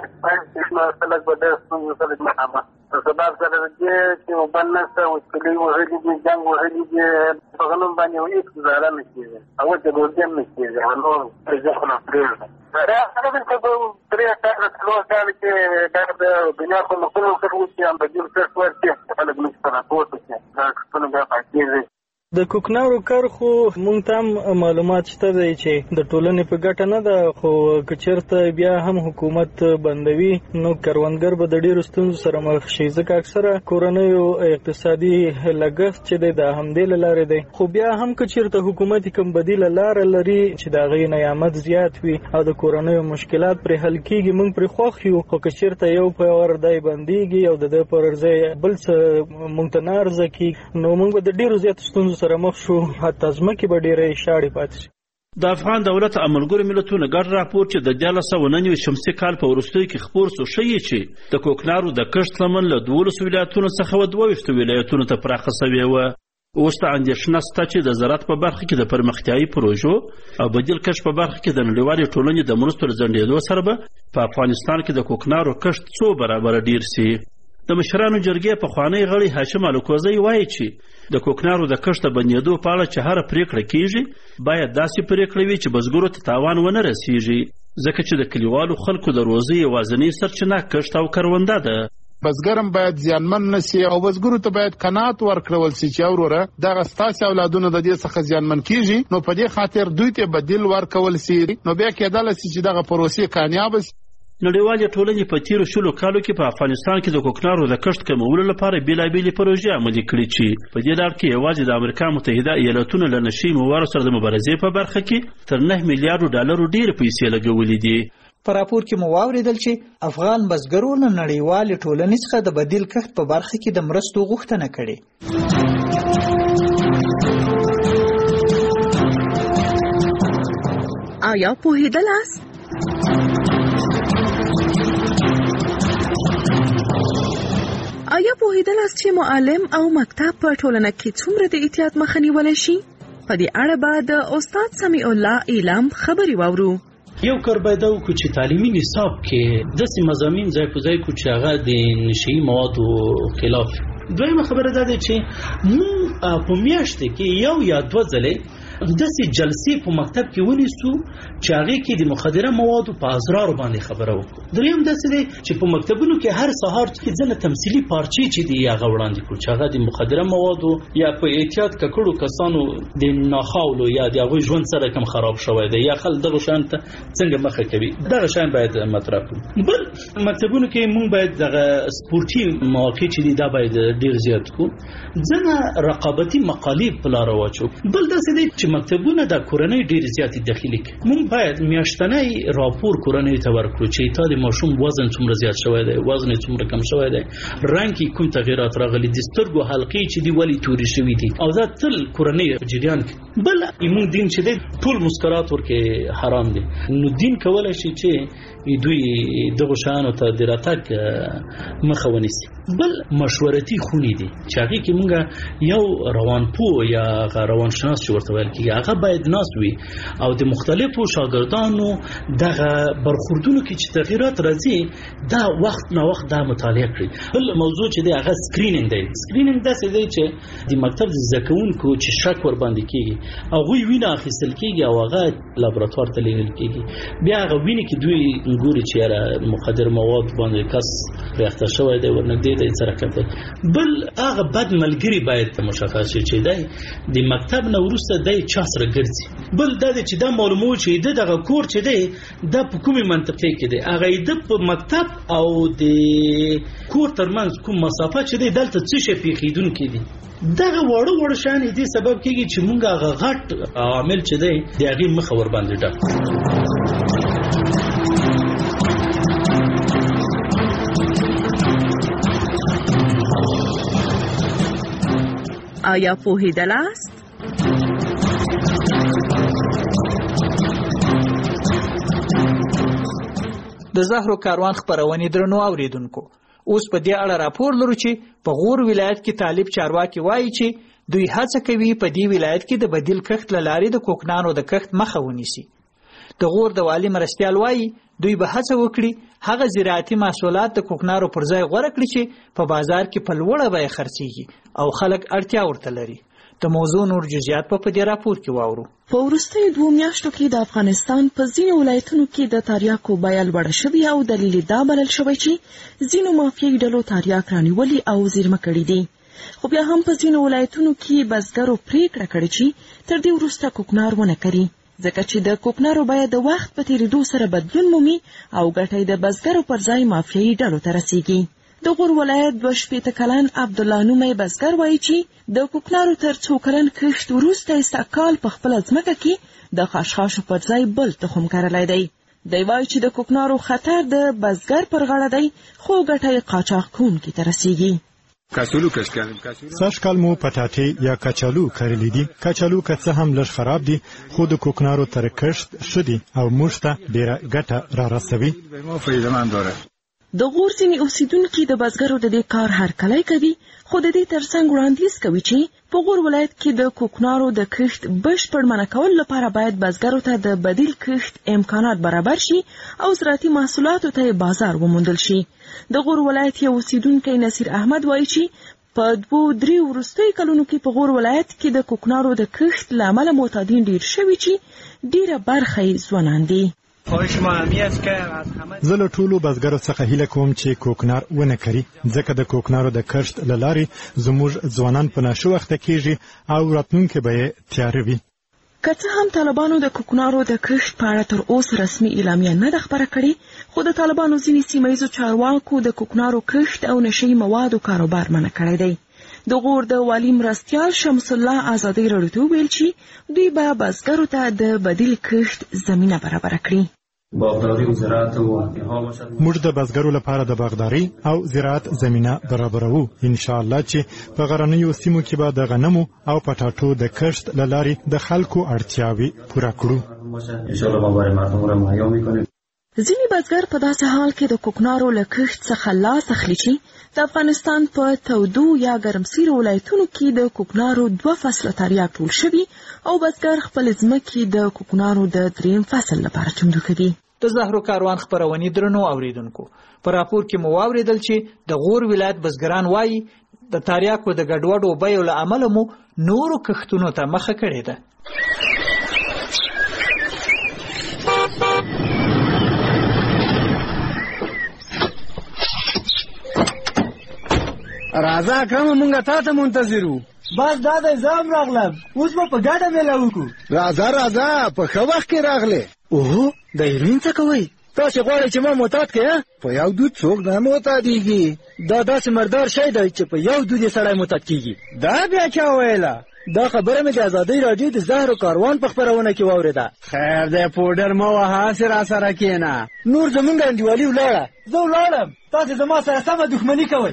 خلک به ډېر ستونزو سره مخامخ په سبب سره دې چې اوبه نشته، وچکالي وهلي دي، جنګ وهلي دي، په غنم باندې هیڅ ګزاره نه کېږي او وچه ډوډۍ هم نه کېږي او نور ارزښتونه پرېږده. هغه چې په درې کاله څلور کاله کې دا د دنیا په مختلفو کرښو کې هم بدیل کښت ورکړي، خلک موږ ته راپورته کړي، دا کښتونه بیا پاکېږي. د کوکنارو کرخو مونږ ته هم معلومات شته دی چې د ټولنې په ګټه نه ده، خو که چېرته بیا هم حکومت بندوي نو کروندګر به د ډېرو ستونزو سره مخ شي، ځکه اکثره کورنیو اقتصادي لګښت چې دی د همدې له لارې دی. خو بیا هم که چېرته حکومت کوم بدیله لاره لري چې د هغې نیامت زیات وي او د کورنیو مشکلات پرې حل کېږي، مونږ پرې خوښ یو. خو که چېرته یو پور دی بندېږي او د ده پر ځای بل څه مونږ ته نه عرضه کېږي، نو مونږ به د ډېرو زیاتو ستونزو سره مخ شو، حتی ځمکې به ډېرې شاړې پاتې شي. د افغان دولت او ملګرو ملتونو ګډ راپور چې د 1999 شمسي کال په وروستیو کې خپور شو ښیي چې د کوکنارو د کښت لمن له 12 ولایتونو څخه 22 ولایتونو ته پراخه شوې وه. اوس ته اندېښنه شته چې د زراعت په برخه کې د پرمختیایي پروژو او بدیل کښت په برخه کې د نړیوالې ټولنې د مرستو له ځنډېدو سره به په افغانستان کې د کوکنارو کښت څو برابره ډیر سي. د مشرانو جرګې پخوانی غړی هاشم الکوزی وایي چې د کوکنارو د کښت د بندېدو په اړه چې هره پریکړه کیږي باید داسې پریکړه وي چې بزګرو ته تاوان ونه رسیږي، ځکه چې د کلیوالو خلکو د روزۍ یوازینۍ سرچینه کښت او کرونده ده. بزګرم باید زیانمن نشي او بزګرو ته باید قناعت ورکړل شي چې اوروره دغه ستاسو اولادونه د دې څخه زیانمن کیږي، نو په دې خاطر دوی ته بدیل ورکول شي، نو بیا کېدل شي چې دغه پروسې کامیاب شي. نړیوالې ټولنې په تیرو 10 کالو کې په افغانستان کې د کوکنارو د کښت کمولو لپاره بېلابېلې پروژې عملي کړې چې په دې لار کې یوازې د امریکا متحده ایالتونو له نشي موادو سره د مبارزې په برخه کې تر 9 میلیارډ ډالرو ډېرې پیسې لګولې دي. په راپور کې مو واورېدل چې افغان بزګرو له نړیوالې ټولنې څخه د بدیل کښت په برخه کې د مرستو غوښتنه کړې. آیا پوهېدلاست؟ آیا پوهېدلاست چې معلم او مکتب په ټولنه کې څومره د احتیاط مخه نیولی شي؟ په دې اړه به د استاد سمیع الله ایلم خبرې واورو. یو کار باید وکړو چې تعلیمي نصاب کې داسې مضامین ځای په ځای کړو چې هغه د نشهیي موادو خلاف. دویمه خبره دا ده چې موږ په میاشت کې یو یا 2 ځلې داسې جلسې په مکتب کې ونیسو چې هغې کې د مخدره موادو په اسرارو باندې خبره وکړو. دریم داسې دی چې په مکتبونو کې هر سهار کې ځله تمثیلي پارچې چې دي هغه وړاندې کړو چې هغه د مخدره موادو یا په احتیاط ککړو کسانو د ناخاولو یا د هغوی ژوند سره کم خراب شوی دی یا خلک دغه شیان ته څنګه مخه کوي، دغه شیان باید مطرح کړو. بل مکتبونو کې موږ باید دغه سپورتي مواقع چې دي دا باید ډېر زیات کړو، ځنه رقابتي مقالې په لاره واچو. بل داسې دی چې مکتبونه د کورنۍ ډېر زیاتې داخلي کوي. موږ باید میاشتنی راپور کورنۍ ته ورکړو چې تا د ماشوم وزن څومره زیات شوی دی، وزن څومره کم شوی دی، رنګ کې کوم تغیرات راغلي دي، سترګو حلقې چې دی ولې تورې شوي دي، او دا تل کورنۍ په جریان کې. بل موږ دین چې دی ټول مسکرات ورکې حرام دي، نو دین کولی شي چې دوی دغه شیانو ته د راتګ مخه ونیسي. بل مشورتي خونې دي چې هغې کې موږ یو روانپوه یا روانشناس چې ورته ویل کېږي هغه باید ناست وي او د مختلفو شاګردانو دغه برخوردونو کې چې تغیرات راځي دا وخت نه وخت دا مطالعه کړي. بل موضوع چې دی هغه سکرینینګ دی. سکرینینګ داسې دی چې د مکتب د زده کوونکو چې شک ورباندې کېږي هغوی وینه اخیستل کېږي او هغه لابراتوار ته لیږل کېږي، بیا هغه وینې کې دوی ګوري چې یاره مخدر مواد باندې کس ریاخته شوی دی ورنږدې دی څه رقم دی. بل هغه بد ملګری باید مشخص شي چې دی د مکتب نه وروسته دی چا سره ګرځي. بل دا دی چې دا معلومو چې دغه کور چې دی دا په کومې منطقې کې دی، هغه د په مکتب او د کور ترمنځ کوم مسافه چې دی دلته څه شی پیښیدونکي دي. دغه وړو شان دي سبب کېږي چې مونږ هغه غټ عامل چې دی د هغې مخه ورباندې ډک. آیا پوهېدلاست؟ د زهرو کاروان خپرونې درنو اوریدونکو، اوس په دې اړه راپور لرو چې په غور ولایت کې طالب چارواکي وایي چې دوی هڅه کوي په دې ولایت کې د بدیل کښت له لارې د کوکنارو د کښت مخه ونیسي. د غور د والي مرستیال وایي دوی به هڅه وکړي هغه زراعتي محصولات د کوکنارو پر ځای غوره کړي چې په بازار کې په لوړه بیه خرڅیږي او خلک اړتیا ورته لري. د موضوع نور جزئیات په دې راپور کې واورو. په وروستیو 2 میاشتو کې د افغانستان په ځینو ولایتونو کې د تریاکو بیه لوړه شوې او دلیل دا بلل شوی چې ځینو مافیایي ډلو تریاک رانیولي او زیرمه کړي دي. خو بیا هم په ځینو ولایتونو کې بزګرو پریکړه کړې چې تر دې وروسته کوکنار ونه کري، ځکه چې د کوکنارو بیه د وخت په تیریدو سره بدلون مومي او ګټه د بزګرو پر ځای مافیایي ډلو ته رسیږي. د غور ولایت 22 کلن عبدالله نومی بزګر وایي چې د کوکنارو تر 2 کلن کښت وروسته استقال په خپل ځمکه کې د خاشخاشو پر ځای بل تخم کرلی دی. دی وایي چې د کوکنارو خطر د بزګر پر غاړه دی، خو ګټه یې قاچاق کوونکي ته رسیږي. سږ کال مو پټاټې یا کچالو کرلی دي. کچالو که څه هم لږ خراب دي خو د کوکنارو تر کښت ښه دي او موږ ته ډېره ګټه را رسوي. د غور ځینې اوسیدونکي د بزګرو د دې کار هرکلی کوي، خو د دې ترڅنګ وړاندیز کوي چې په غور ولایت کې د کوکنارو د کښت بشپړ منع کولو لپاره باید بزګرو ته د بدیل کښت امکانات برابر شي او زراعتي محصولاتو ته بازار وموندل شي. د غور ولایت یو اوسیدونکی نصیر احمد وایي چې په 2-3 وروستیو کلونو کې په غور ولایت کې د کوکنارو د کښت له امله معتادین ډیر شوي چې ډیره برخه یې ځوانان دي. زه له ټولو بزګرو څخه هیله کوم چې کوکنار ونه کري، ځکه د کوکنارو د کښت له لارې زموږ ځوانان په ناشوخته کېږي او راتلونکی به یې تیاره وي. که څه هم طالبانو د کوکنارو د کښت په اړه تر اوسه رسمي اعلامیه نه ده خپره کړې، خو د طالبانو ځینې سیمه ییزو چارواکو د کوکنارو کښت او نشهیي موادو کاروبار منع کړی دی. د غور د والي مرستیال شمس الله ازادي راډیو ته ویل چې دوی به بزګرو ته د بدیل کښت زمینه برابره کړي. موږ د بزګرو لپاره د باغداري او زراعت زمینه برابروو، ان شاء الله چې په غرنیو سیمو کې به د غنمو او پټاټو د کښت له لارې د خلکو اړتیاوې پوره کړو. ځینې بزګر په داسې حال کې د کوکنارو له کښت څخه لاس اخلي چې د افغانستان په تودو یا ګرمسیرو ولایتونو کې د کوکنارو 2 فصله تریاک ټول شوي او بزګر خپل ځمکې د کوکنارو د 3م فصل لپاره چمتو کوي. د زهرو کاروان خپرونې درنو اوریدونکو، په راپور کې مو واوریدل چې د غور ولایت بزګران وایي د تریاکو د ګډوډو بیو له امله مو نورو کښتونو ته مخه کړې ده. راځه کومه مونږه تا ته منتظرو. بس دا د زام راغلم، اوس به په ګډه میله وکړو. راځه په ښه وخت کې راغلې. اوه د هیروین څه کوئ؟ تاسې غواړئ چې ما معتاد کړې؟ په یو دود څوک نه معتادېږي. دا داسې مردار شی دی چې په یو دود یې سړی معتاد کېږي. دا بیا چا ویله؟ دا خبره مې د ازادۍ راډیو د زهرو کاروان په خپرونه کې واورېده. خیر دی پوډر مه وهه، هسې راسره کښېنه. نور زمونږ انډیوالي ولاړه. زه ولاړم، تاسې زما سره سمه دښمني کوئ.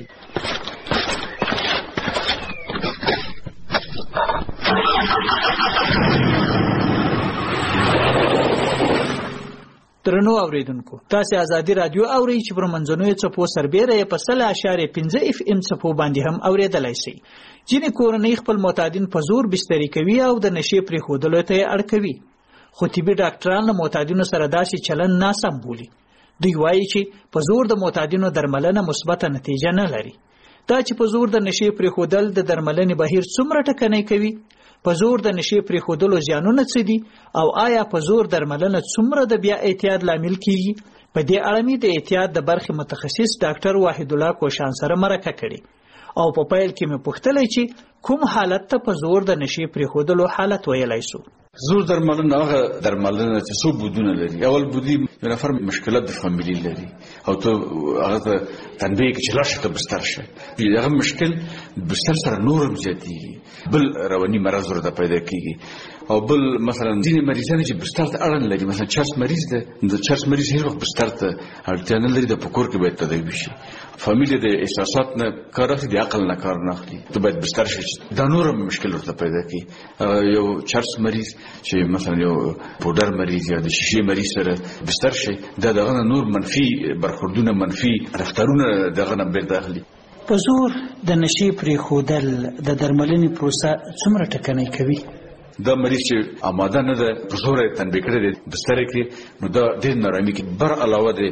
درنو اوریدونکو، تاسو ازادي رادیو اورئ چې پر منځنوي څپو سربېره یې په 0.5 FM څپو باندې هم اوریدلای شئ. ځینې کورنۍ خپل معتادین په زور بستري کوي او د نشې پرېښودلو ته یې اړ کوي، خو طبي ډاکټران له معتادینو سره داسې چلن ناسم بولي. دوی وایي چې په زور د معتادینو درملنه مثبته نتیجه نه لري. دا چې په زور د نشې پرېښودل د درملنې بهیر څومره ټکنی کوي، په زور د نشې پرېښودلو زیانونه څه دي، او آیا په زور درملنه څومره د بیا اعتیاد لامل کیږي، په دې اړه مې د احتیاط د برخې متخصص ډاکټر واحد الله کوشان سره مرکه کړې او په پیل کې مې پوښتلې چې کوم حالت ته په زور د نشي پرېښودلو حالت ویلای شو. زور درملنه هغه درملنه چې څو بودونه لري. اول بودی یو نفر مشکلات د فامیلی لري او ته هغه ته تنبیه کې چې لاشه ته بستر شه، هغه مشکل بستر سره نورم زیاتېږي، بل رواني مرض ورته پیدا کېږي. او بل مثلا ځینې مریضان چې بستر ته اړه لري، مثلا چرس مریض ده، د چرس مریض هیڅ وخت بستر ته اړتیا نه لري، د پکور کې باید تداوي شي. فامیلی د احساسات نه کار اخلي، د عقل نه کار نه اخلي، ته باید بستر شي. دا نورم مشکل ورته پیدا کوي. یو چرس مریض چې مثلا یو پودر مریض یا د شیشې مریض سره بستر شي، دا دغه نور منفي برخوردونه، منفي رفتارونه دغه نه بیرته اخلي. په زور د نشي پرېښودل د درملنې پروسه څومره ټکنۍ کوي؟ دا مریض چې آماده نه ده، په زور یې تنبیه کړی دی بستر کې، نو دا ډېر نارامي کوي. بر علاوه د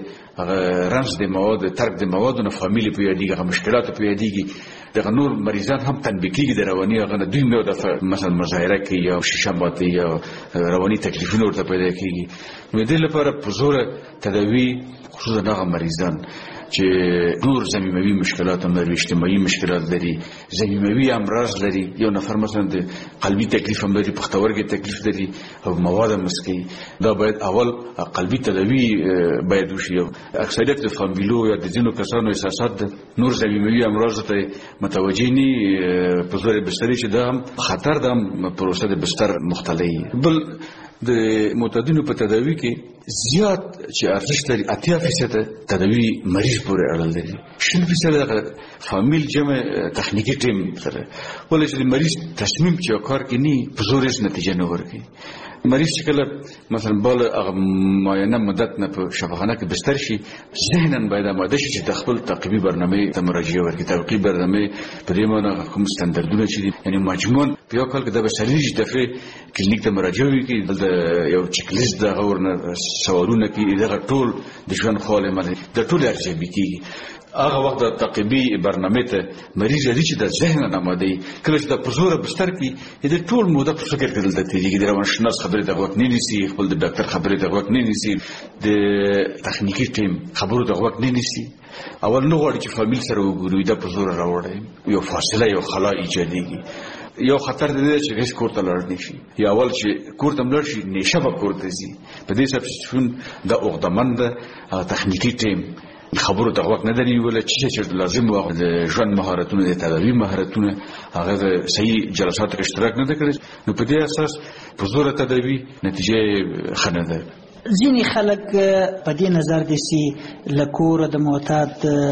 رنځ د مواد، ترک د موادو نه فامیلي په یادېږي، هغه مشکلاتو په یادېږي. دغه نور مریضان هم تنبیه کېږي د رواني هغه نه، دوی یو دفعه مثلا مظاهره کوي یا شیشه ماتي یا رواني تکلیفونه ورته پیدا کېږي. نو د دې لپاره په زوره تداوي، خصوصا هغه مریضان چې نور ضمیموي مشکلات هم لري، اجتماعي مشکلات لري، ضمیموي امراض لري. یو نفر مثلا د قلبي تکلیف هم لري، پښتورګي تکلیف لري او مواد هم مسکي. دا باید اول قلبي تداوي باید وشي. اکثریت د فامیلو یا د ځینو کسانو احساسات د نور ضمیموي امراض ته متوجه نه په زور بستري چې دا هم خطر، دا هم پروسه د بستر مختلفي. بل د معتادینو په تداوی کې زیات چې ارزښت لري 80% تداوی مریض پورې اړه لري، 20% د فامیل جمع تخنیکی ټیم سره. ولې چې مریض تصمیم چې کار کوي نه په زور هیڅ نتیجه نه ورکوي. مریض چې کله مثلا بل معینه مدت نه په شفاخانه کې بستر شي، ذهناً باید آماده شي چې د خپل تعقیبي برنامه ته مراجعه وکړي. تعقیبي برنامه په دې معنی کوم ستاندردونه چې یعنی مجموعاً په یو کال کې د بشریج دفعه کلینیک ته مراجعه وکړي، د یو چک لیست د غوړنه سوالونه کې دغه ټول د ژوند خاله مله د ټول ارزیابي کیږي. هغه وخت د تعقیبي برنامه ته مریض لري چې د ذهن نه آماده کله چې د پزوره بستر کې د ټول موده په فکر کې دلته تیږي. د روانشناس خبرې د وخت نه نیسي، خپل د ډاکټر خبرې د وخت نه نیسي، د تخنیکی ټیم خبرو د وخت نه نیسي. اول نو غواړي چې فامیل سره وګوري، د پزوره راوړي، یو فاصله، یو خلا ایجادېږي. یو خطر دی چې هیڅ کور ته لاړ نشي، یا اول چې کور ته لاړ شي نشه به کور ته ځي. په دې سبب د اوغدمند تخنیکی ټیم خبرو ته وخت نه دی ولا چې لازم و د ژوند مهارتونه، د تداوی مهارتونه، هغه صحیح جلساتو کې اشتراک نه کړي. نو په دې اساس په زور تداوی نتیجه خنه ده. ځینې خلک په دې نظر دي چې لکور د معتاد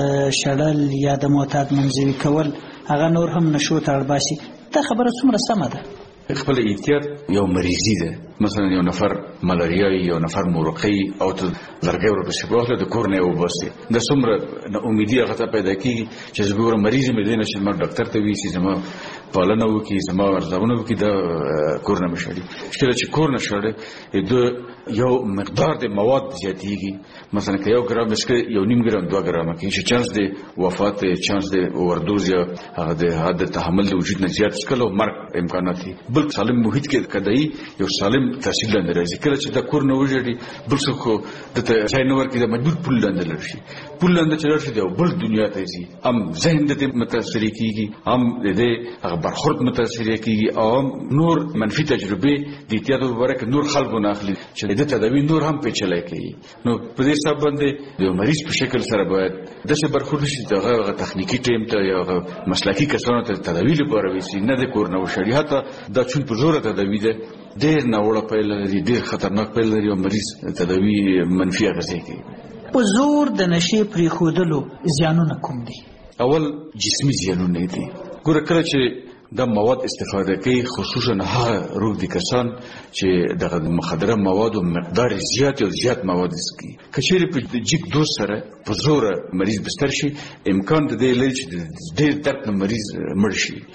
شړل یا د معتاد منځوي کول هغه نور هم نشو ته اړباسي. دا خبره څومره سمه ده؟ خپل احتیاط یو مریضی ده. مثلا یو نفر ملاریا، یو نفر مورقی او ته لرګي ورپسې واخله د کور نه وباسي، د څومره امیدي هغه ته پیدا کیږي چې زګور مریض مې دینه چې ما ډاکټر ته وی چې زما پالنه وکي، زما ورزونه وکي، دا کور نه مشړي. کله چې کور نه شړي د یو مقدار د مواد زیاتېږي، مثلا که یو ګرام مسکه یو نیم ګرام 2 ګرام کې چې چانس د وفات، چانس د اوردوز یا هغه د حد تحمل د وجود نه زیات سکلو مرګ امکانات دي. بل سالم محیط کې کدی یو سالم تحصیل لاندې راځي. کله چې د کور نه وژړي بل څوک د ځای نور کې د مجبور پول لاندې لري، پول لاندې چې راشي د بل دنیا ته ځي، هم ذهن د متاثر کیږي، هم د هغه برخورد متاثر کیږي، او نور منفي تجربه د احتیاط مبارک نور خلکو نه اخلي چې د تداوی نور هم پیچلای کوي. نو په دې سبب باندې د مریض په شکل سره باید د څه برخورد شي، دغه تخنیکی ټیم ته یا مسلکی کسانو ته تداوی لپاره وسی نه د کور نه وشړي. حتی دا چون په زور تداوی ده ډېر ناوړه پیل لري، ډېر خطرناک پیل لري او مریض تداوی منفي اغېزې کوي. په زور د نشي پرېښودلو زیانونه کوم دي؟ اول جسمي زیانونه دي. ګوره کله چې د مواد استفاده کوي، خصوصا هغه روږدي کسان چې دغه مخدره موادو مقدار زیات مواد اسکي، کچېرې په جګ دوز سره په زور مریض بستر شي، امکان د دې لري چې ډېر درد مریض مړ شي.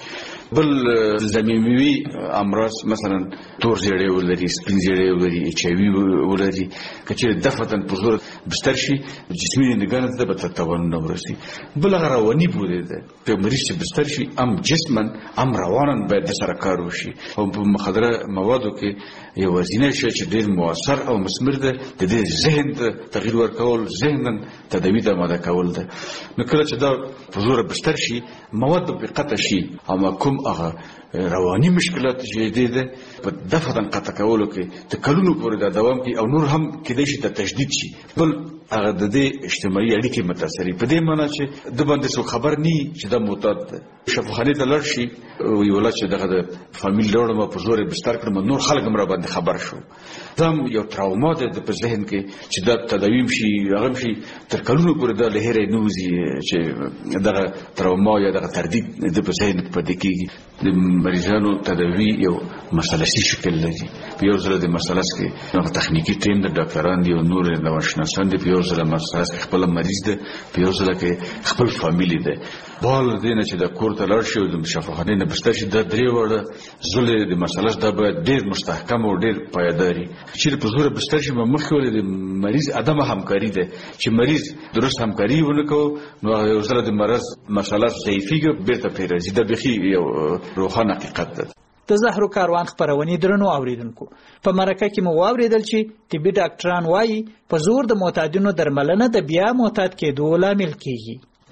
بل زمینوي امراض مثلا تور زیړی ولري سپین زیړی ولري HIV ولري کچې دفتن په زور بستر شي جسمي نگانت ده به تتوان نورسي بل رواني بوده ده په مریض چې بستر شي ام جسمن ام روانن باید سره کار وشي او په مخدره موادو کې یو وزینه شي چې ډېر موثر او مثمر ده د دې ذهن ته تغییر ورکول ذهنن تداوی ته ماده کول ده نو کله چې دا په زور بستر شي مواد په قطع شي او کوم هغه رواني مشکلات چې دي ده په دفتن قطع کولو کې تکلونو پورې دا دوام کوي او نور هم کېدای شي ته تشدید شي بل هغه د دې اجتماعي اړیکې متاثرې په دې معنی چې د باندې څو خبر ني چې دا معتاد ده شفاخانه ته لړ شي یو لا چې دغه د فامیل لوړم په زور بستر کړم نور خلک مر باندې خبر شو دا یو تراوما ده په ذهن کې چې دا تداویم شي هغه شي تر کلونو پورې دا لهره نوزي چې دغه تراوما یا دغه تردید د په ذهن په دې کې د مریضانو تداوی یو مسلسي شکل لري په یو ځل د مسلس کې نو تخنیکی ټیم د ډاکټران دی او نور د واشناسان دی په یو ځل مسلس خپل مریض دی په یو ځل کې خپل فامیلی دی بال دینه چې د کور ته لړ شي او د شفاخانه نه بستر شي د درې وړه زول د مسلس د باید ډیر مستحکم او ډیر پایداري چې په زور بستر شي مخکې ولې د مریض ادمه همکاري ده چې مریض درست همکاري ونکو نو یو ځل د مرض مسلس ضعیفیږي بیرته پیرځي د بخي یو روحانه حقیقت ده د زهرو کاروان خبرونې درنو اوریدونکو په مرکه کې مو واوریدل چې طبي ډاکټران وایي په زور د معتادینو درملنه د بیا معتاد کېدو لامل کیږي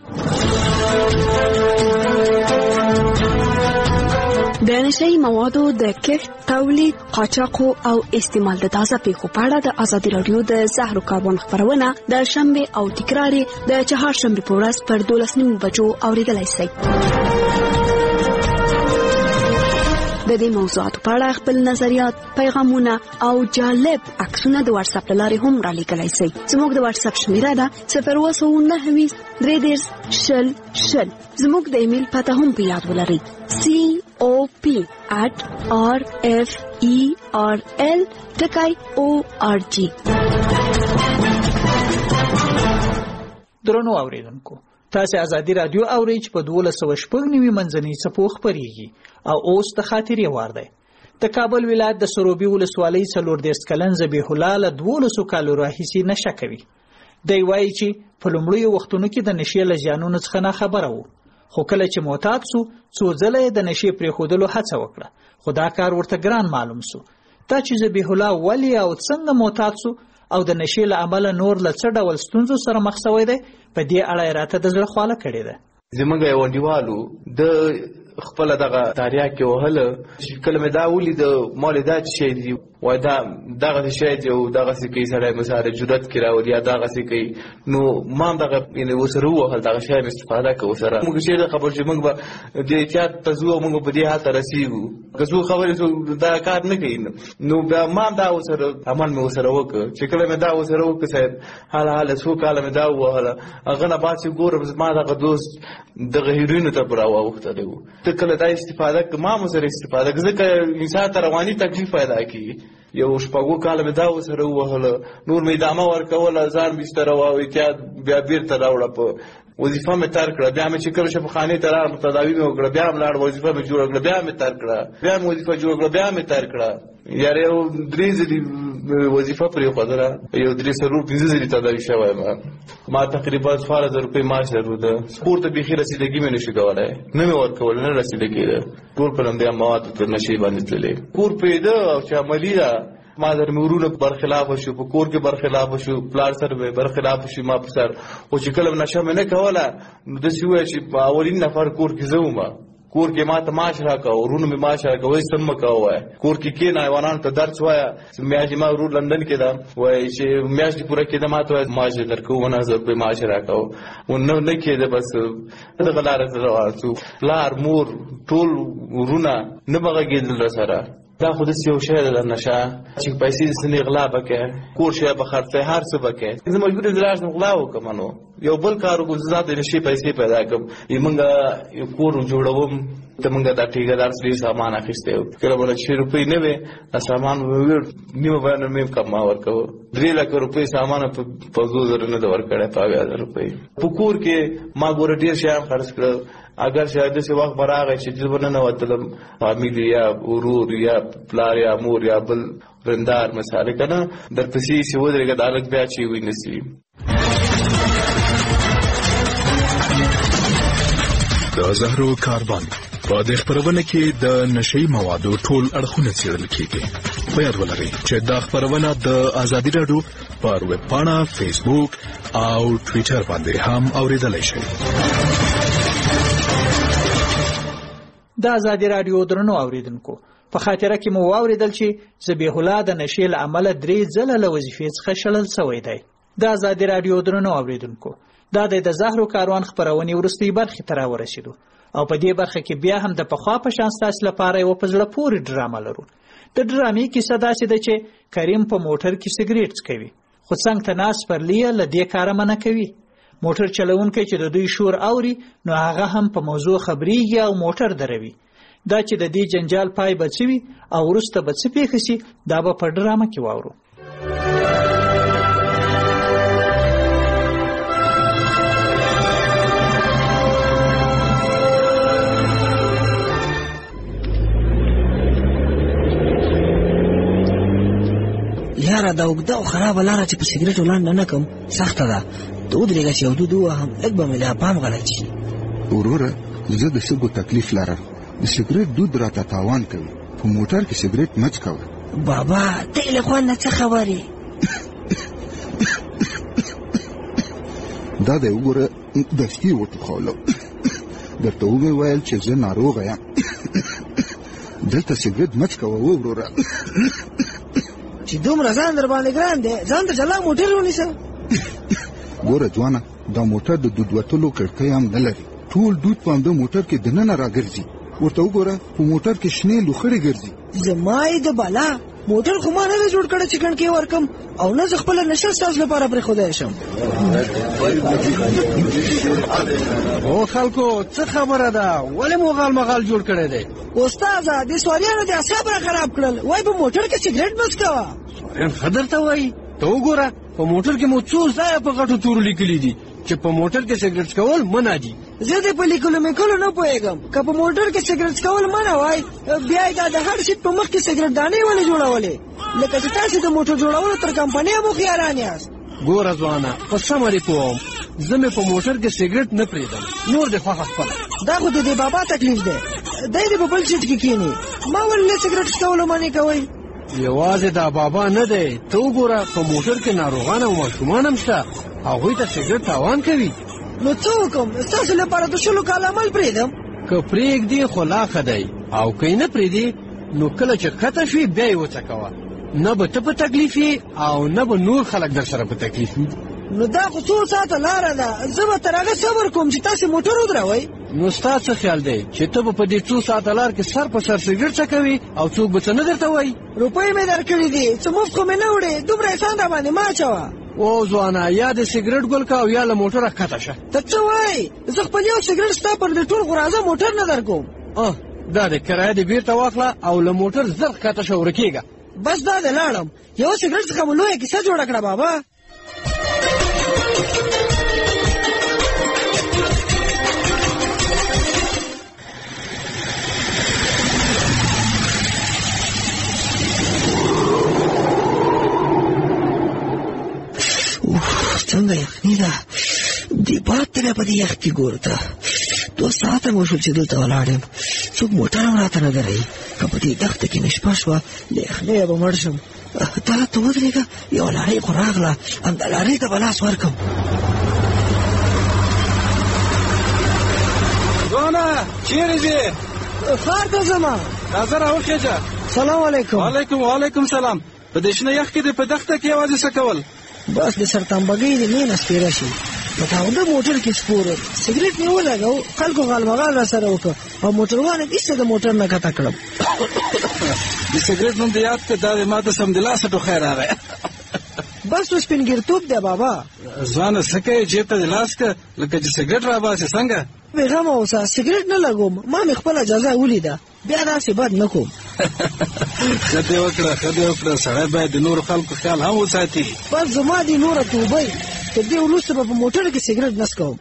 د نشئی موادو د کښت تولید قاچاق او استعمال د تازه پیښو په اړه د ازادي رادیو د زهرو کاروان خبرونه د شنبه او تکرار د چهارشنبه په ورځ پر 12:30 بجو اوریدلای شئ د دې موضوعاتو په اړه خپل نظریات پیغامونه او جالب عکسونه د واتس اپ لارې هم را لیکلای شئ زموږ د واتس اپ شمیره ده 029 زموږ د ایمیل پته هم په یاد ولرئ cop@referl.org درنو اوریدونکو تاسو ازادي رادیو اورئ چې په 1290 منځنۍ څپو خبريږي او اوس د خاطرې وار دی د کابل ولایت د سروبي ولسوالۍ 14 کلن ذبیح الله له 12 کالو راهیسې نشه کوي دی وایي چې په لومړیو وختونو کې د نشې له زیانونو څخه نه خبره وو خو کله چې معتاد سو څو ځله د نشې پرېښودلو هڅه وکړه خو دا کار ورته ګران معلوم سو تا چې ذبیح الله ولی او څنګه معتاد سو او د نشې له امله نور له څه ډول ستونزو سره مخ شوی دی په دې اړه راته د زړه خواله کړې ده زمونږ یو انډیوالو د خپل دغه تاریخ کې وهله چې کلمه دا ولې د مال دا شي دی وای دا دغه شي دی او دغه څه کې سره مساره جرأت کړه او یا دغه څه کې نو ما دغه یعنی وسره وهل دغه شی استفاده کوو سره موږ چې د خبر چې موږ به د احتیاط تزو موږ په دې حالت رسیدو کزو خبرې دا کار نه کوي نو ما دا وسره عمل مې وسره وکړ چې کلمه دا وسره وکړ صاحب حاله څو کلمه دا وهله هغه نه باسي ګورم ما دغه دوست دغه هیروین ته براوه وخت دی ته کله دا استفاده ما سره استفاده ځکه انسان ته رواني تکلیف پیدا کی یو شپږو کال مې دا وسره وهله نور مې دامه ورکول ځان بستر او احتیاط بیا بیرته راوړه په وظیفه مې تر کړه بیا مې چې کله شفاخانه ته راغلم تداوی مې وکړه بیا مې لاړ وظیفه مې جوړ کړه بیا مې تر کړه بیا مې وظیفه جوړ کړه بیا مې تر کړه یاره یو درې ځلې وظیفه پرې خدره یو درې سرور 15 ځلې تداوی شوی ما تقریبا 4000 روپۍ معاش درلوده سپورت به خیر رسیدګي مې نشي کولای نه مې ورکول نه رسیدګي ټول په لمدې مواد تر نشي باندې تللې کور پیدا او چې عملی دا ما در مرونه برخلاف شو په کور کې برخلاف شو پلار سره برخلاف شو ما په سر او چې کله نشه مې نه کوله نو د سیوه چې اولین نفر کور کې زوما کور کې ما ته معاش راکاو ورونه مې معاش راکاو سم کاوه کور کې کې نه حیوانان ته درس وایا میاجي ما ورور لندن کې دا وای چې میاجي پوره کې دا ما ته معاش درکو 1000 روپۍ معاش راکاو ونو نه کې دا بس د غلار سره واسو لار مور ټول ورونه نه بغږیدل سره دا خو د یو شی د نشه چې پیسې سنې غلا بکې کور شی به خرڅه هر څه بکې زه مجبور یم درځم غلا وکم نو یو بل کار وکړو زه د نشي پیسې پیدا کړم موږ یو کور جوړوم ته موږ دا ټیکدار سره سامان اخیسته کله بل 6 روپۍ نه وي سامان نیمه بیان مې کم ورکو 3 لک روپۍ سامان په 2000 نه ورکړه 5000 روپۍ په کور کې ما ګور ډیر شیان خرڅ کړ اگر شاید څه وخت براغه چې ځبنه نه وتلم فامیلی یا ورور یا پلار یا مور یا بل رندار مثال کنه در پسې سی ودرېګه دالک بیا چی وي نسی د زهرو کاروان په دې خبرونه کې د نشي موادو ټول اړخونه څېړل کیږي. په یاد ولرئ چې دا خبرونه د ازادي راډیو پر ویب پاڼه، فیسبوک او ټوئیټر باندې هم اوریدلای شئ. د ازادي راډیو درنو اوریدونکو په خاطره کې مو واوریدل چې ذبیح الله د نشي له عمله 3 ځله له وظیفې څخه شړل شوی دی. د ازادي راډیو درنو اوریدونکو دا د زهرو کاروان خبرونې ورستۍ برخې ته راورسېدو او په دې برخه کې بیا هم د پخوا په شان ستاسو لپاره یو په زړه پورې ډرامه لرو. د ډرامې کیسه داسې ده چې کریم په موټر کې سګریټ څکوي خو څنګ ته ناست پرلیه له دې کاره منع کوي. موټر چلونکی چې د دوی شور اوري نو هغه هم په موضوع خبرېږي او موټر دروي. دا چې د دې جنجال پای به څه وي او وروسته به څه پېښه شي دا به په ډرامه کې واورو. یاره دا اوږده او خرابه لاره چې په سګریټ ولاندې نه کوم سخته ده. د ودرېږه چې یو دود ووهم لږ به مې له پام غلط شي. وروره زه د شګو تکلیف لرم. د سګریټ دود راته تاوان کوي. په موټر کې سګریټ مه څکوه. بابا ته یې له خوند نه څه خبرې؟ دا دی وګوره دستي وټوخولو. درته ومې ویل چې زه ناروغه یم. دلته سګریټ مه څکوه وروره. چې دومره ځان در باندې ګران دی ځان ته جلا موټر ونیسه. ګوره ځوانه دا موټر د دود وتلو کړکۍ هم نه لري. ټول دود په همده موټر کې دننه راګرځي. ورته وګوره په موټر کې شنې لوخړې ګرځي. زما یې د بالا موټر خو ما نه دی جوړ کړی چې کړکۍ ورکم او نه زه خپله نشه ستاسو لپاره پرېښودی شم. او خلکو څه خبره ده ولې مو غال مغال جوړ کړی دی؟ استاده د سواریانو د اعصاب را خراب کړل. وایي په موټر کې سګریټ مه څکوه. سواریان ښه درته وایي. ته وګوره په موټر کې مو څو ځایه په غټو تورو لیکلي دي چې په موټر کې سګریټ څکول منع دي. زه دې په لیکلو میکلو نه پوهېږم. که په موټر کې سګریټ څکول منع وای بیا یې دا د هر سیټ په مخ کې سګریټ دانې ولې جوړولې لکه چې تاسې د موټر جوړولو تر کمپنۍ هم هوښیاران یاست. ګوره ځوانه په سمه دې پوهوم زه مې په موټر کې سګریټ نه پرېږدم. نور دې خوښه خپله. دا خو د دې بابا تکلیف دی. دی دې په بل سیټ کې کښېني. ما ولې له سګریټ څکولو منې کوئ؟ یوازې دا بابا نه دی. ته وګوره په موټر کې ناروغان او ماشومان هم شته. هغوی ته سګریټ تاوان کوي. نو څه وکړم؟ ستاسو لپاره د 20 کاله عمل پرېږدم. که پرېږدي خو لا ښه دی او که یې نه پرېږدي نو کله چې ښکته شوي بیا یې وڅکوه. نه به ته په تکلیف یې او نه به نور خلک در سره په تکلیف وي. نو دا خو 100 ساعته لاره ده. زه به تر هغه صبر کوم چې تاسې موټر ودروئ. نو ستا څه خیال دی چې ته به په دې 2 ساعته لار کې سر په سر سګریټ څکوي او څوک به څه نه درته وایي؟ روپۍ مې درکړي دي څه مفت خو مې نه وړې. دومره احسان را باندې مه اچوه. او ځوانه یا د سګریټ ګل کا او یا له موټره ښکته شه. ته څه وایې؟ زه خپل یو سګریټ ستا پر دې ټول غرازه موټر نه در کوم. دا د کرایه دې بیرته واخله او له موټر زر ښکته شه ورکېږه. بس دا د لاړم. یو سګریټ څخه مو لویه کیسه جوړه کړه بابا. څنګه یخني ده. دې باد ته په دې یخ کې ګوره ته 2 ساعته مو شول چې دلته ولاړ یم. څوک موټر هم راته نه دروي. که په دې دښته کې مې شپه شوه له یخنۍ به مړ شم. ته راته ودرېږه یوه لړۍ خو راغله همدا لړۍ ته به لاس ورکړم. ځوانه چیرې ځې؟ ښار ته ځم. راځه راوخېږه. سلام علیکم. وعلیکم سلام. په دې شنه یخ کې دې په دښته کې یوازې څه کول؟ بس د سرتمبګۍ د مینه سپېره شي. په تاوده موټر کې سپور سګریټ مې ولګاو. خلکو غالمغال را سره وکړه او موټروان یې ایسته د موټر نه کته کړم. د سګریټ نوم دې یاد کړه. دا د ما ته سمدلاسه ټوخی راغی. بس نو سپینګیرتوب دی بابا. ځوانه سکه جیب ته لاس ک لکه چې سګرټ را باسي څنګه پیغام اوسه سګرټ نه لګوم ما مې خپل اجازه ولیده بیا داسې بد نه کوم خدای وکړه سړی باید د نور خلکو خیال هم وساتي بس زما دي نور توبه ته دې ولوسته په موټر کې سګرټ نس کوم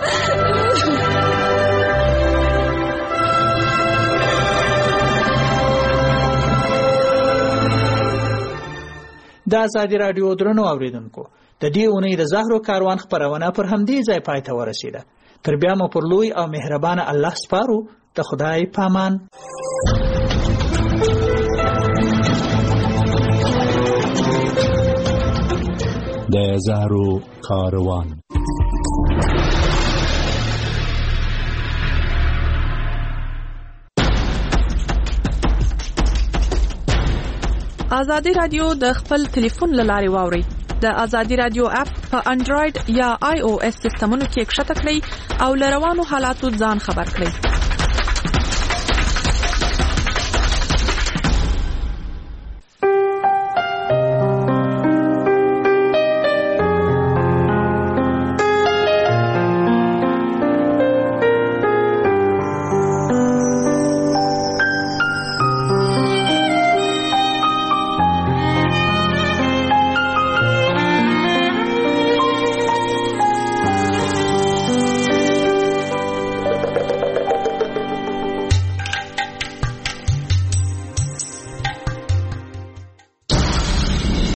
د ازادي رادیو درنو اوریدونکو د دې اونۍ د زهرو کاروان خبرونه پر همدې ځای پای ته ورسیده تر بیا مو پر لوی او مهربان الله سپارو ته خدای پامان د زهرو کاروان ازادي رادیو د خپل ټلیفون لارې واوري د ازادي رادیو اپ په انډراید یا آی او اس سیستمونو کې کښته کړئ او لروانو حالاتو ځان خبر کړئ